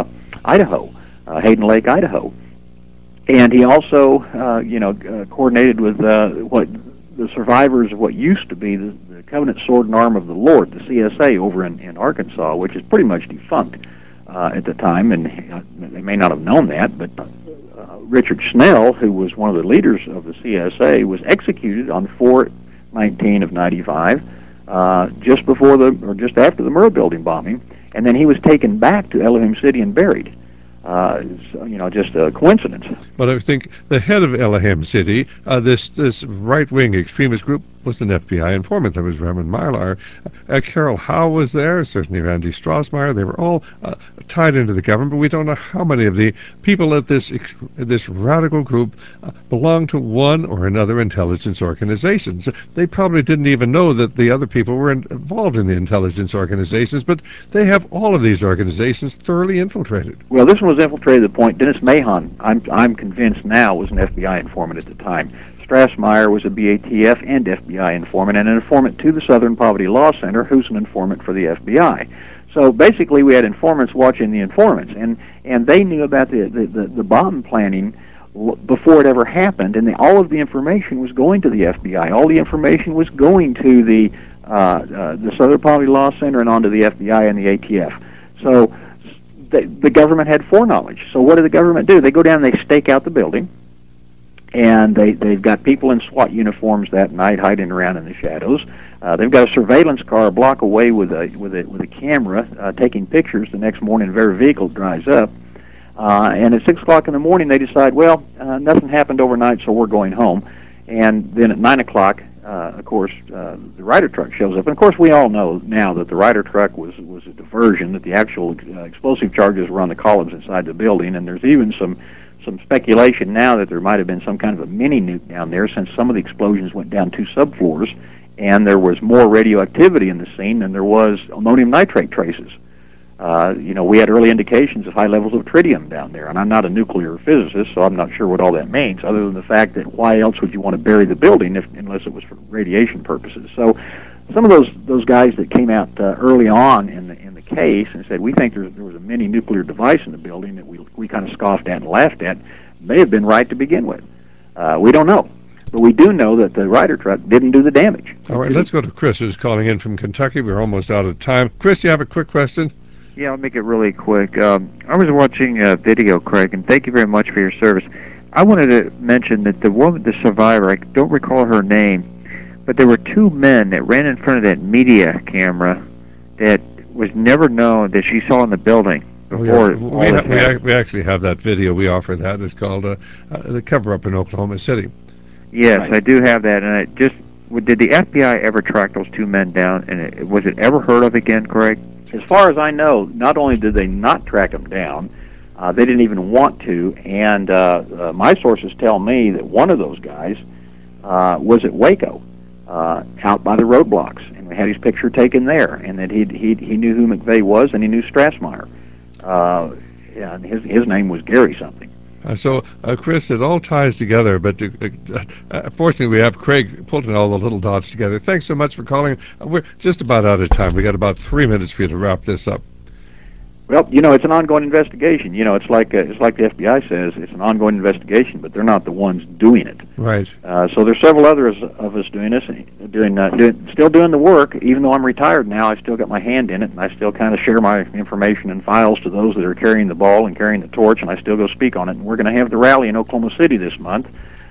Idaho, uh, Hayden Lake, Idaho. And he also, uh, you know, uh, coordinated with uh, what the survivors of what used to be the, the Covenant Sword and Arm of the Lord, the C S A, over in, in Arkansas, which is pretty much defunct uh, at the time, and uh, they may not have known that, but uh, Richard Snell, who was one of the leaders of the C S A, was executed on four nineteen of ninety-five, uh, just before the, or just after the Murrah Building bombing, and then he was taken back to Elohim City and buried. Uh, it's, you know, just a coincidence. But I think the head of Elohim City, uh, this this right-wing extremist group, was an F B I informant. That was Raymond Mylar. Uh, Carol Howe was there, certainly Randy Strassmeyer. They were all uh, tied into the government, but we don't know how many of the people at this ex- this radical group uh, belong to one or another intelligence organizations. They probably didn't even know that the other people were in- involved in the intelligence organizations, but they have all of these organizations thoroughly infiltrated. Well, this one was infiltrated to the point. Dennis Mahon, I'm I'm convinced now, was an F B I informant at the time. Strassmeyer was a B A T F and F B I informant, and an informant to the Southern Poverty Law Center, who's an informant for the F B I. So basically, we had informants watching the informants, and and they knew about the the, the, the bomb planning before it ever happened, and the, all of the information was going to the F B I. All the information was going to the uh, uh, the Southern Poverty Law Center and on to the F B I and the A T F. So the, the government had foreknowledge. So what did the government do? They go down and they stake out the building, and they, they've got people in SWAT uniforms that night hiding around in the shadows. Uh, they've got a surveillance car a block away with a with a with a camera uh, taking pictures. The next morning, their vehicle drives up, uh, and at six o'clock in the morning, they decide, well, uh, nothing happened overnight, so we're going home. And then at nine o'clock, uh, of course, uh, the Ryder truck shows up. And of course, we all know now that the Ryder truck was was a diversion. That the actual uh, explosive charges were on the columns inside the building, and there's even some. some speculation now that there might have been some kind of a mini nuke down there, since some of the explosions went down two subfloors, and there was more radioactivity in the scene than there was ammonium nitrate traces. Uh, you know, we had early indications of high levels of tritium down there, and I'm not a nuclear physicist, so I'm not sure what all that means, other than the fact that why else would you want to bury the building if, unless it was for radiation purposes? So some of those those guys that came out uh, early on in the in the case and said, we think there, there was a mini nuclear device in the building that we we kind of scoffed at and laughed at, may have been right to begin with. Uh, we don't know. But we do know that the Ryder truck didn't do the damage. All right, let's go to Chris, who's calling in from Kentucky. We're almost out of time. Chris, you have a quick question? Yeah, I'll make it really quick. Um, I was watching a video, Craig, and thank you very much for your service. I wanted to mention that the woman, the survivor, I don't recall her name, but there were two men that ran in front of that media camera that was never known that she saw in the building. Oh, yeah. we, ha- we, ac- we actually have that video. We offer that. It's called uh, uh, The Cover-Up in Oklahoma City. Yes, Right. I do have that. And it just did the F B I ever track those two men down? And it, was it ever heard of again, Craig? As far as I know, not only did they not track them down, uh, they didn't even want to. And uh, uh, my sources tell me that one of those guys uh, was at Waco, uh, out by the roadblocks, and we had his picture taken there, and that he he he knew who McVeigh was, and he knew Strassmeyer. Uh, and his his name was Gary something. Uh, so, uh, Chris, it all ties together, but uh, uh, fortunately we have Craig pulling all the little dots together. Thanks so much for calling. Uh, we're just about out of time. We got about three minutes for you to wrap this up. Well, you know, it's an ongoing investigation. You know, it's like uh, it's like the F B I says, it's an ongoing investigation, but they're not the ones doing it. Right. Uh, so there's several others of us doing this, doing, uh, doing, still doing the work. Even though I'm retired now, I still got my hand in it, and I still kind of share my information and files to those that are carrying the ball and carrying the torch, and I still go speak on it. And we're going to have the rally in Oklahoma City this month.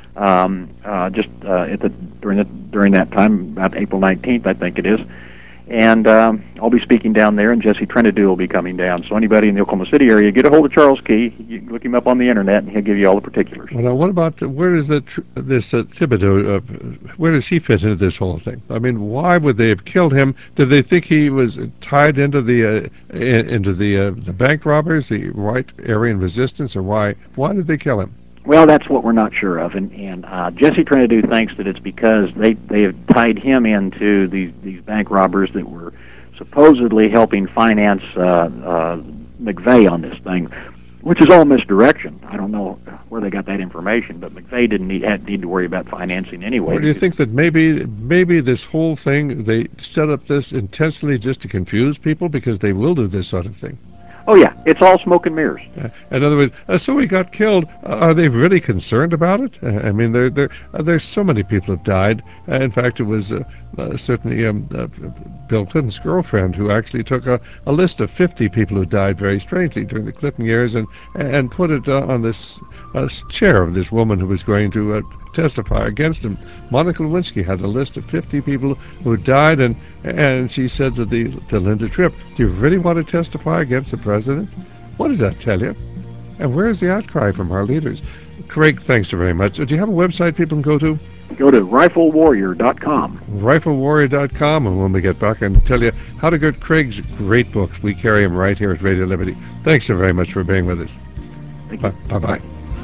Um, uh, just uh, at the during the during that time, about April nineteenth, I think it is. And um, I'll be speaking down there, and Jesse Trentadue will be coming down. So anybody in the Oklahoma City area, get a hold of Charles Key. You can look him up on the internet, and he'll give you all the particulars. Well, now, what about uh, where does the tr- this uh, Thibodeau? Uh, where does he fit into this whole thing? I mean, why would they have killed him? Did they think he was tied into the uh, in, into the uh, the bank robbers, the White Aryan Resistance, or why? Why did they kill him? Well, that's what we're not sure of, and, and uh, Jesse Trentadue thinks that it's because they they have tied him into these these bank robbers that were supposedly helping finance uh, uh, McVeigh on this thing, which is all misdirection. I don't know where they got that information, but McVeigh didn't need had need to worry about financing anyway. Or do you think that maybe maybe this whole thing they set up this intentionally just to confuse people, because they will do this sort of thing? Oh yeah, it's all smoke and mirrors. Uh, in other words, uh, so he got killed. Uh, are they really concerned about it? Uh, I mean, there, there, uh, there's so many people have died. Uh, in fact, it was uh, uh, certainly um, uh, Bill Clinton's girlfriend who actually took a, a list of fifty people who died very strangely during the Clinton years and and put it uh, on this uh, chair of this woman who was going to uh, testify against him. Monica Lewinsky had a list of fifty people who died, and and she said to the to Linda Tripp, "Do you really want to testify against the president?" What does that tell you? And where's the outcry from our leaders? Craig, thanks very much. Do you have a website people can go to? Go to rifle warrior dot com. rifle warrior dot com, and when we get back, I'm going to tell you how to get Craig's great books. We carry them right here at Radio Liberty. Thanks so very much for being with us. Thank you. Bye- bye-bye.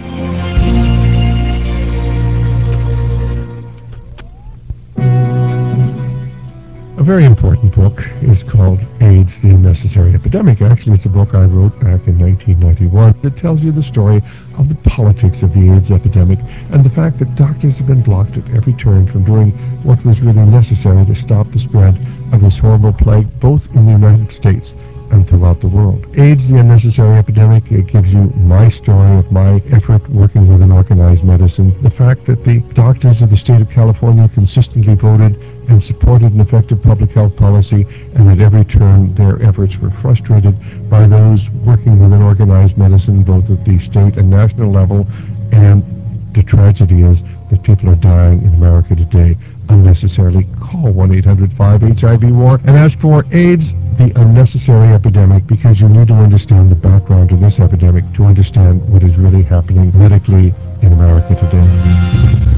A very important book is called AIDS, the Unnecessary Epidemic. Actually, it's a book I wrote back in nineteen ninety-one. It tells you the story of the politics of the AIDS epidemic and the fact that doctors have been blocked at every turn from doing what was really necessary to stop the spread of this horrible plague, both in the United States and throughout the world. AIDS, the Unnecessary Epidemic, it gives you my story of my effort working with an organized medicine. The fact that the doctors of the state of California consistently voted and supported an effective public health policy, and at every turn their efforts were frustrated by those working with an organized medicine, both at the state and national level. And the tragedy is that people are dying in America today unnecessarily. Call one eight hundred five H I V war and ask for AIDS, the Unnecessary Epidemic, because you need to understand the background to this epidemic to understand what is really happening medically in America today.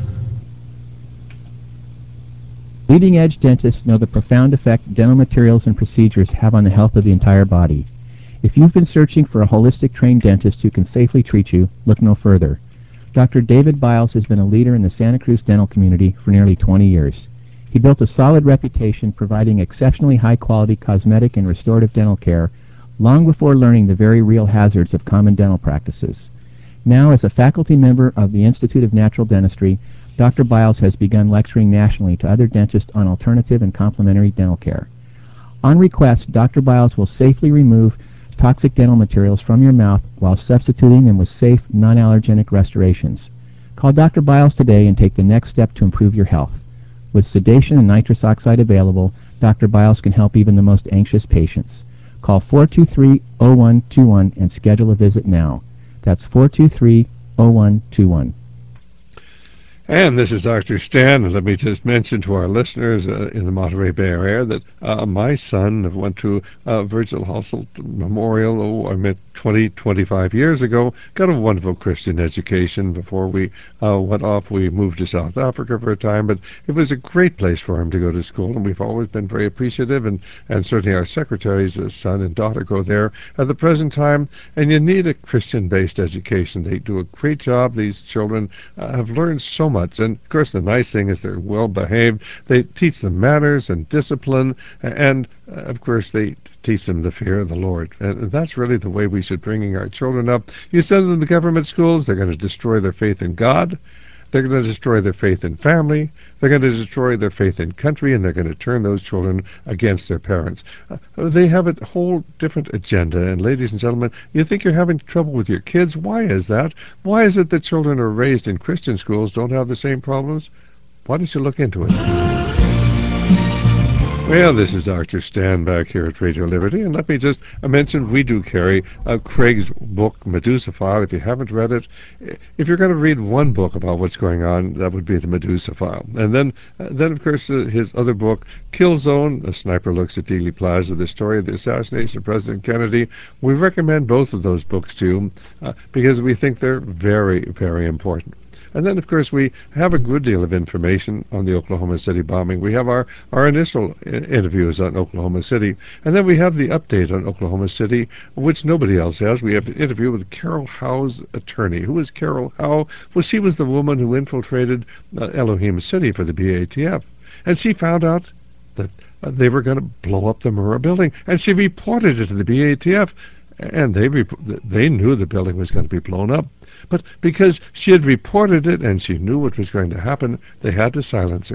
Leading-edge dentists know the profound effect dental materials and procedures have on the health of the entire body. If you've been searching for a holistic trained dentist who can safely treat you, look no further. Doctor David Biles has been a leader in the Santa Cruz dental community for nearly twenty years. He built a solid reputation providing exceptionally high-quality cosmetic and restorative dental care long before learning the very real hazards of common dental practices. Now, as a faculty member of the Institute of Natural Dentistry, Doctor Biles has begun lecturing nationally to other dentists on alternative and complementary dental care. On request, Doctor Biles will safely remove toxic dental materials from your mouth while substituting them with safe, non-allergenic restorations. Call Doctor Biles today and take the next step to improve your health. With sedation and nitrous oxide available, Doctor Biles can help even the most anxious patients. Call four two three, zero one two one and schedule a visit now. That's four two three, zero one two one. And this is Doctor Stan, and let me just mention to our listeners uh, in the Monterey Bay Area that uh, my son went to uh, Virgil Husselt Memorial, oh, I meant twenty, twenty-five years ago, got a wonderful Christian education. Before we uh, went off, we moved to South Africa for a time, but it was a great place for him to go to school, and we've always been very appreciative, and, and certainly our secretaries, uh, son and daughter, go there at the present time, and you need a Christian-based education. They do a great job. These children uh, have learned so much. much. And, of course, the nice thing is they're well-behaved. They teach them manners and discipline, and, uh, of course, they teach them the fear of the Lord. And that's really the way we should bring our children up. You send them to government schools, they're going to destroy their faith in God. They're going to destroy their faith in family. They're going to destroy their faith in country, and they're going to turn those children against their parents. Uh, they have a whole different agenda. And ladies and gentlemen, you think you're having trouble with your kids? Why is that? Why is it that children who are raised in Christian schools don't have the same problems? Why don't you look into it? Well, this is Doctor Stan back here at Radio Liberty, and let me just mention we do carry uh, Craig's book, Medusa File. If you haven't read it, if you're going to read one book about what's going on, that would be the Medusa File. And then, uh, then of course, uh, his other book, Kill Zone, A Sniper Looks at Dealey Plaza, the story of the assassination of President Kennedy. We recommend both of those books to you uh, because we think they're very, very important. And then, of course, we have a good deal of information on the Oklahoma City bombing. We have our, our initial I- interviews on Oklahoma City. And then we have the update on Oklahoma City, which nobody else has. We have an interview with Carol Howe's attorney. Who is Carol Howe? Well, she was the woman who infiltrated uh, Elohim City for the B A T F. And she found out that uh, they were going to blow up the Murrah building. And she reported it to the B A T F. And they rep- they knew the building was going to be blown up. But because she had reported it and she knew what was going to happen, they had to silence her.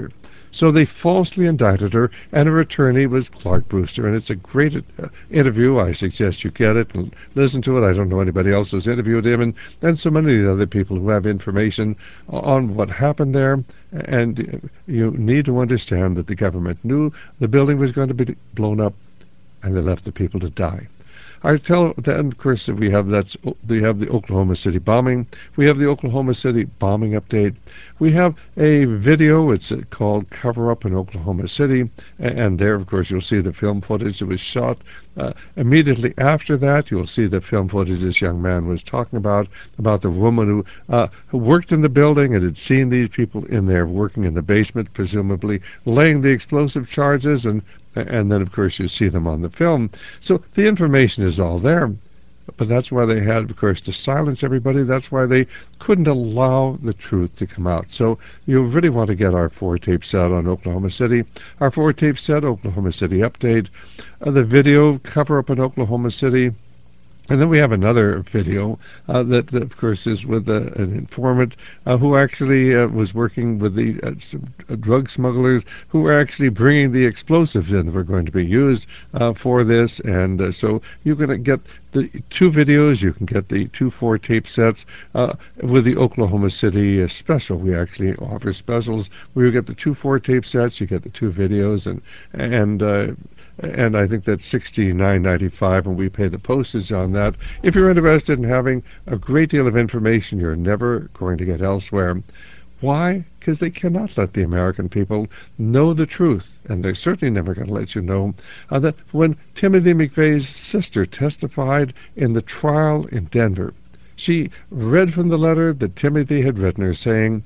So they falsely indicted her, and her attorney was Clark Brewster. And it's a great uh, interview. I suggest you get it and listen to it. I don't know anybody else who's interviewed him, and, and so many of the other people who have information on what happened there. And you need to understand that the government knew the building was going to be blown up, and they left the people to die. I tell then, of course, that we have that's we have the Oklahoma City bombing. We have the Oklahoma City bombing update. We have a video. It's called "Cover Up in Oklahoma City," and there, of course, you'll see the film footage that was shot. Uh, immediately after that, you'll see the film footage this young man was talking about about the woman who uh, who worked in the building and had seen these people in there working in the basement, presumably laying the explosive charges, and and then, of course, you see them on the film. So the information is all there. But that's why they had, of course, to silence everybody. That's why they couldn't allow the truth to come out. So you really want to get our four-tape set on Oklahoma City, our four-tape set, Oklahoma City Update, uh, the video Cover Up in Oklahoma City. And then we have another video uh, that, that, of course, is with uh, an informant uh, who actually uh, was working with the uh, some, uh, drug smugglers who were actually bringing the explosives in that were going to be used uh, for this. And uh, so you can get the two videos. You can get the two four-tape sets uh, with the Oklahoma City uh, special. We actually offer specials where you get the two four-tape sets, you get the two videos, and and uh, and I think that's sixty-nine ninety-five, and we pay the postage on that. If you're interested in having a great deal of information you're never going to get elsewhere. Why? Because they cannot let the American people know the truth, and they're certainly never going to let you know uh, that when Timothy McVeigh's sister testified in the trial in Denver, she read from the letter that Timothy had written her saying,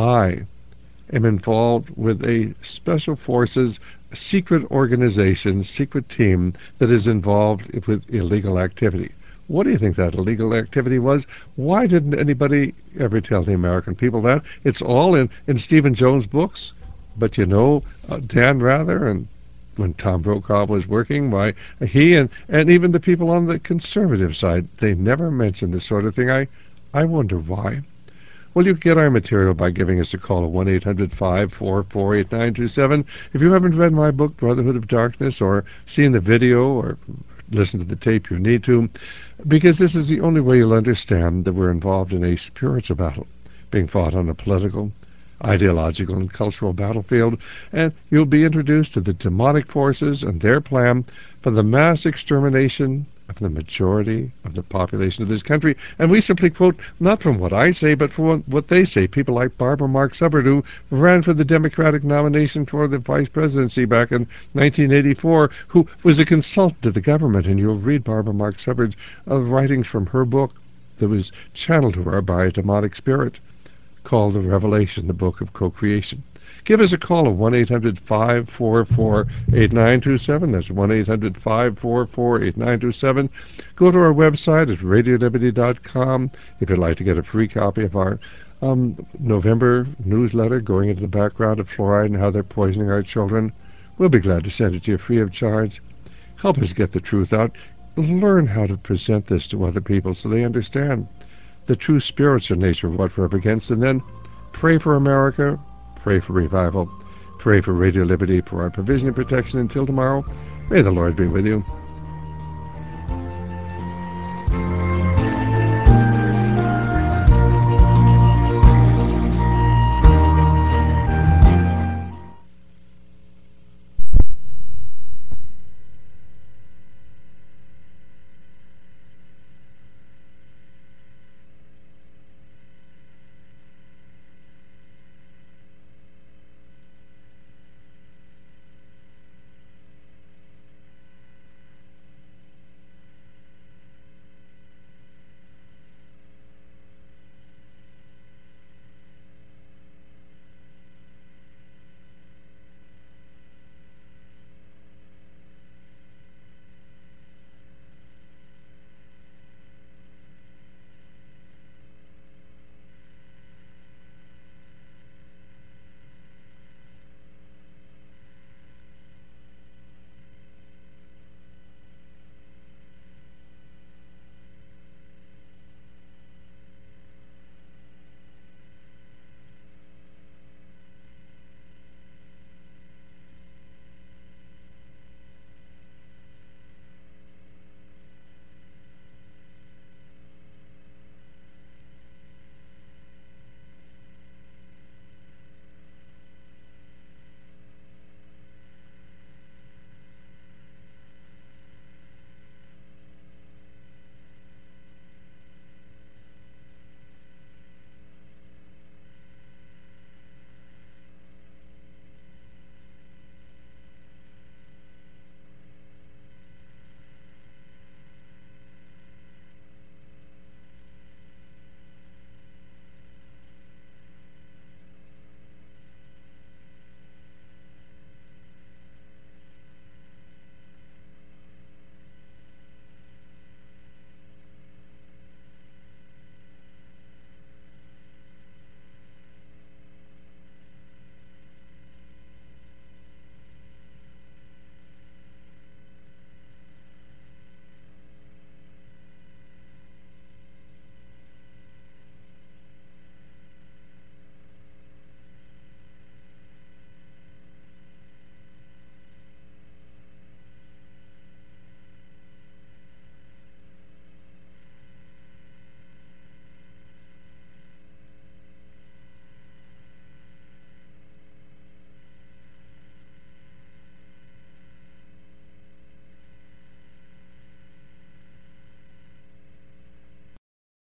I am involved with a special forces secret organization, secret team that is involved with illegal activity. What do you think that illegal activity was? Why didn't anybody ever tell the American people that? It's all in, in Stephen Jones' books. But you know, uh, Dan Rather, and when Tom Brokaw was working, why he and, and even the people on the conservative side, they never mentioned this sort of thing. I, I wonder why. Well, you can get our material by giving us a call at one eight hundred five four four eight nine two seven. If you haven't read my book, Brotherhood of Darkness, or seen the video, or listen to the tape, you need to, because this is the only way you'll understand that we're involved in a spiritual battle being fought on a political, ideological, and cultural battlefield, and you'll be introduced to the demonic forces and their plan for the mass extermination of the majority of the population of this country. And we simply quote not from what I say, but from what they say. People like Barbara Marx Hubbard, who ran for the Democratic nomination for the vice presidency back in nineteen eighty-four, who was a consultant to the government. And you'll read Barbara Marx Hubbard's uh, writings from her book that was channeled to her by a demonic spirit called The Revelation, the Book of Co-Creation. Give us a call at one eight hundred five four four eight nine two seven. That's one eight hundred five four four eight nine two seven. Go to our website at radio liberty dot com if you'd like to get a free copy of our um, November newsletter going into the background of fluoride and how they're poisoning our children. We'll be glad to send it to you free of charge. Help us get the truth out. Learn how to present this to other people so they understand the true spiritual nature of what we're up against, and then pray for America. Pray for revival. Pray for Radio Liberty, for our provision and protection. Until tomorrow, may the Lord be with you.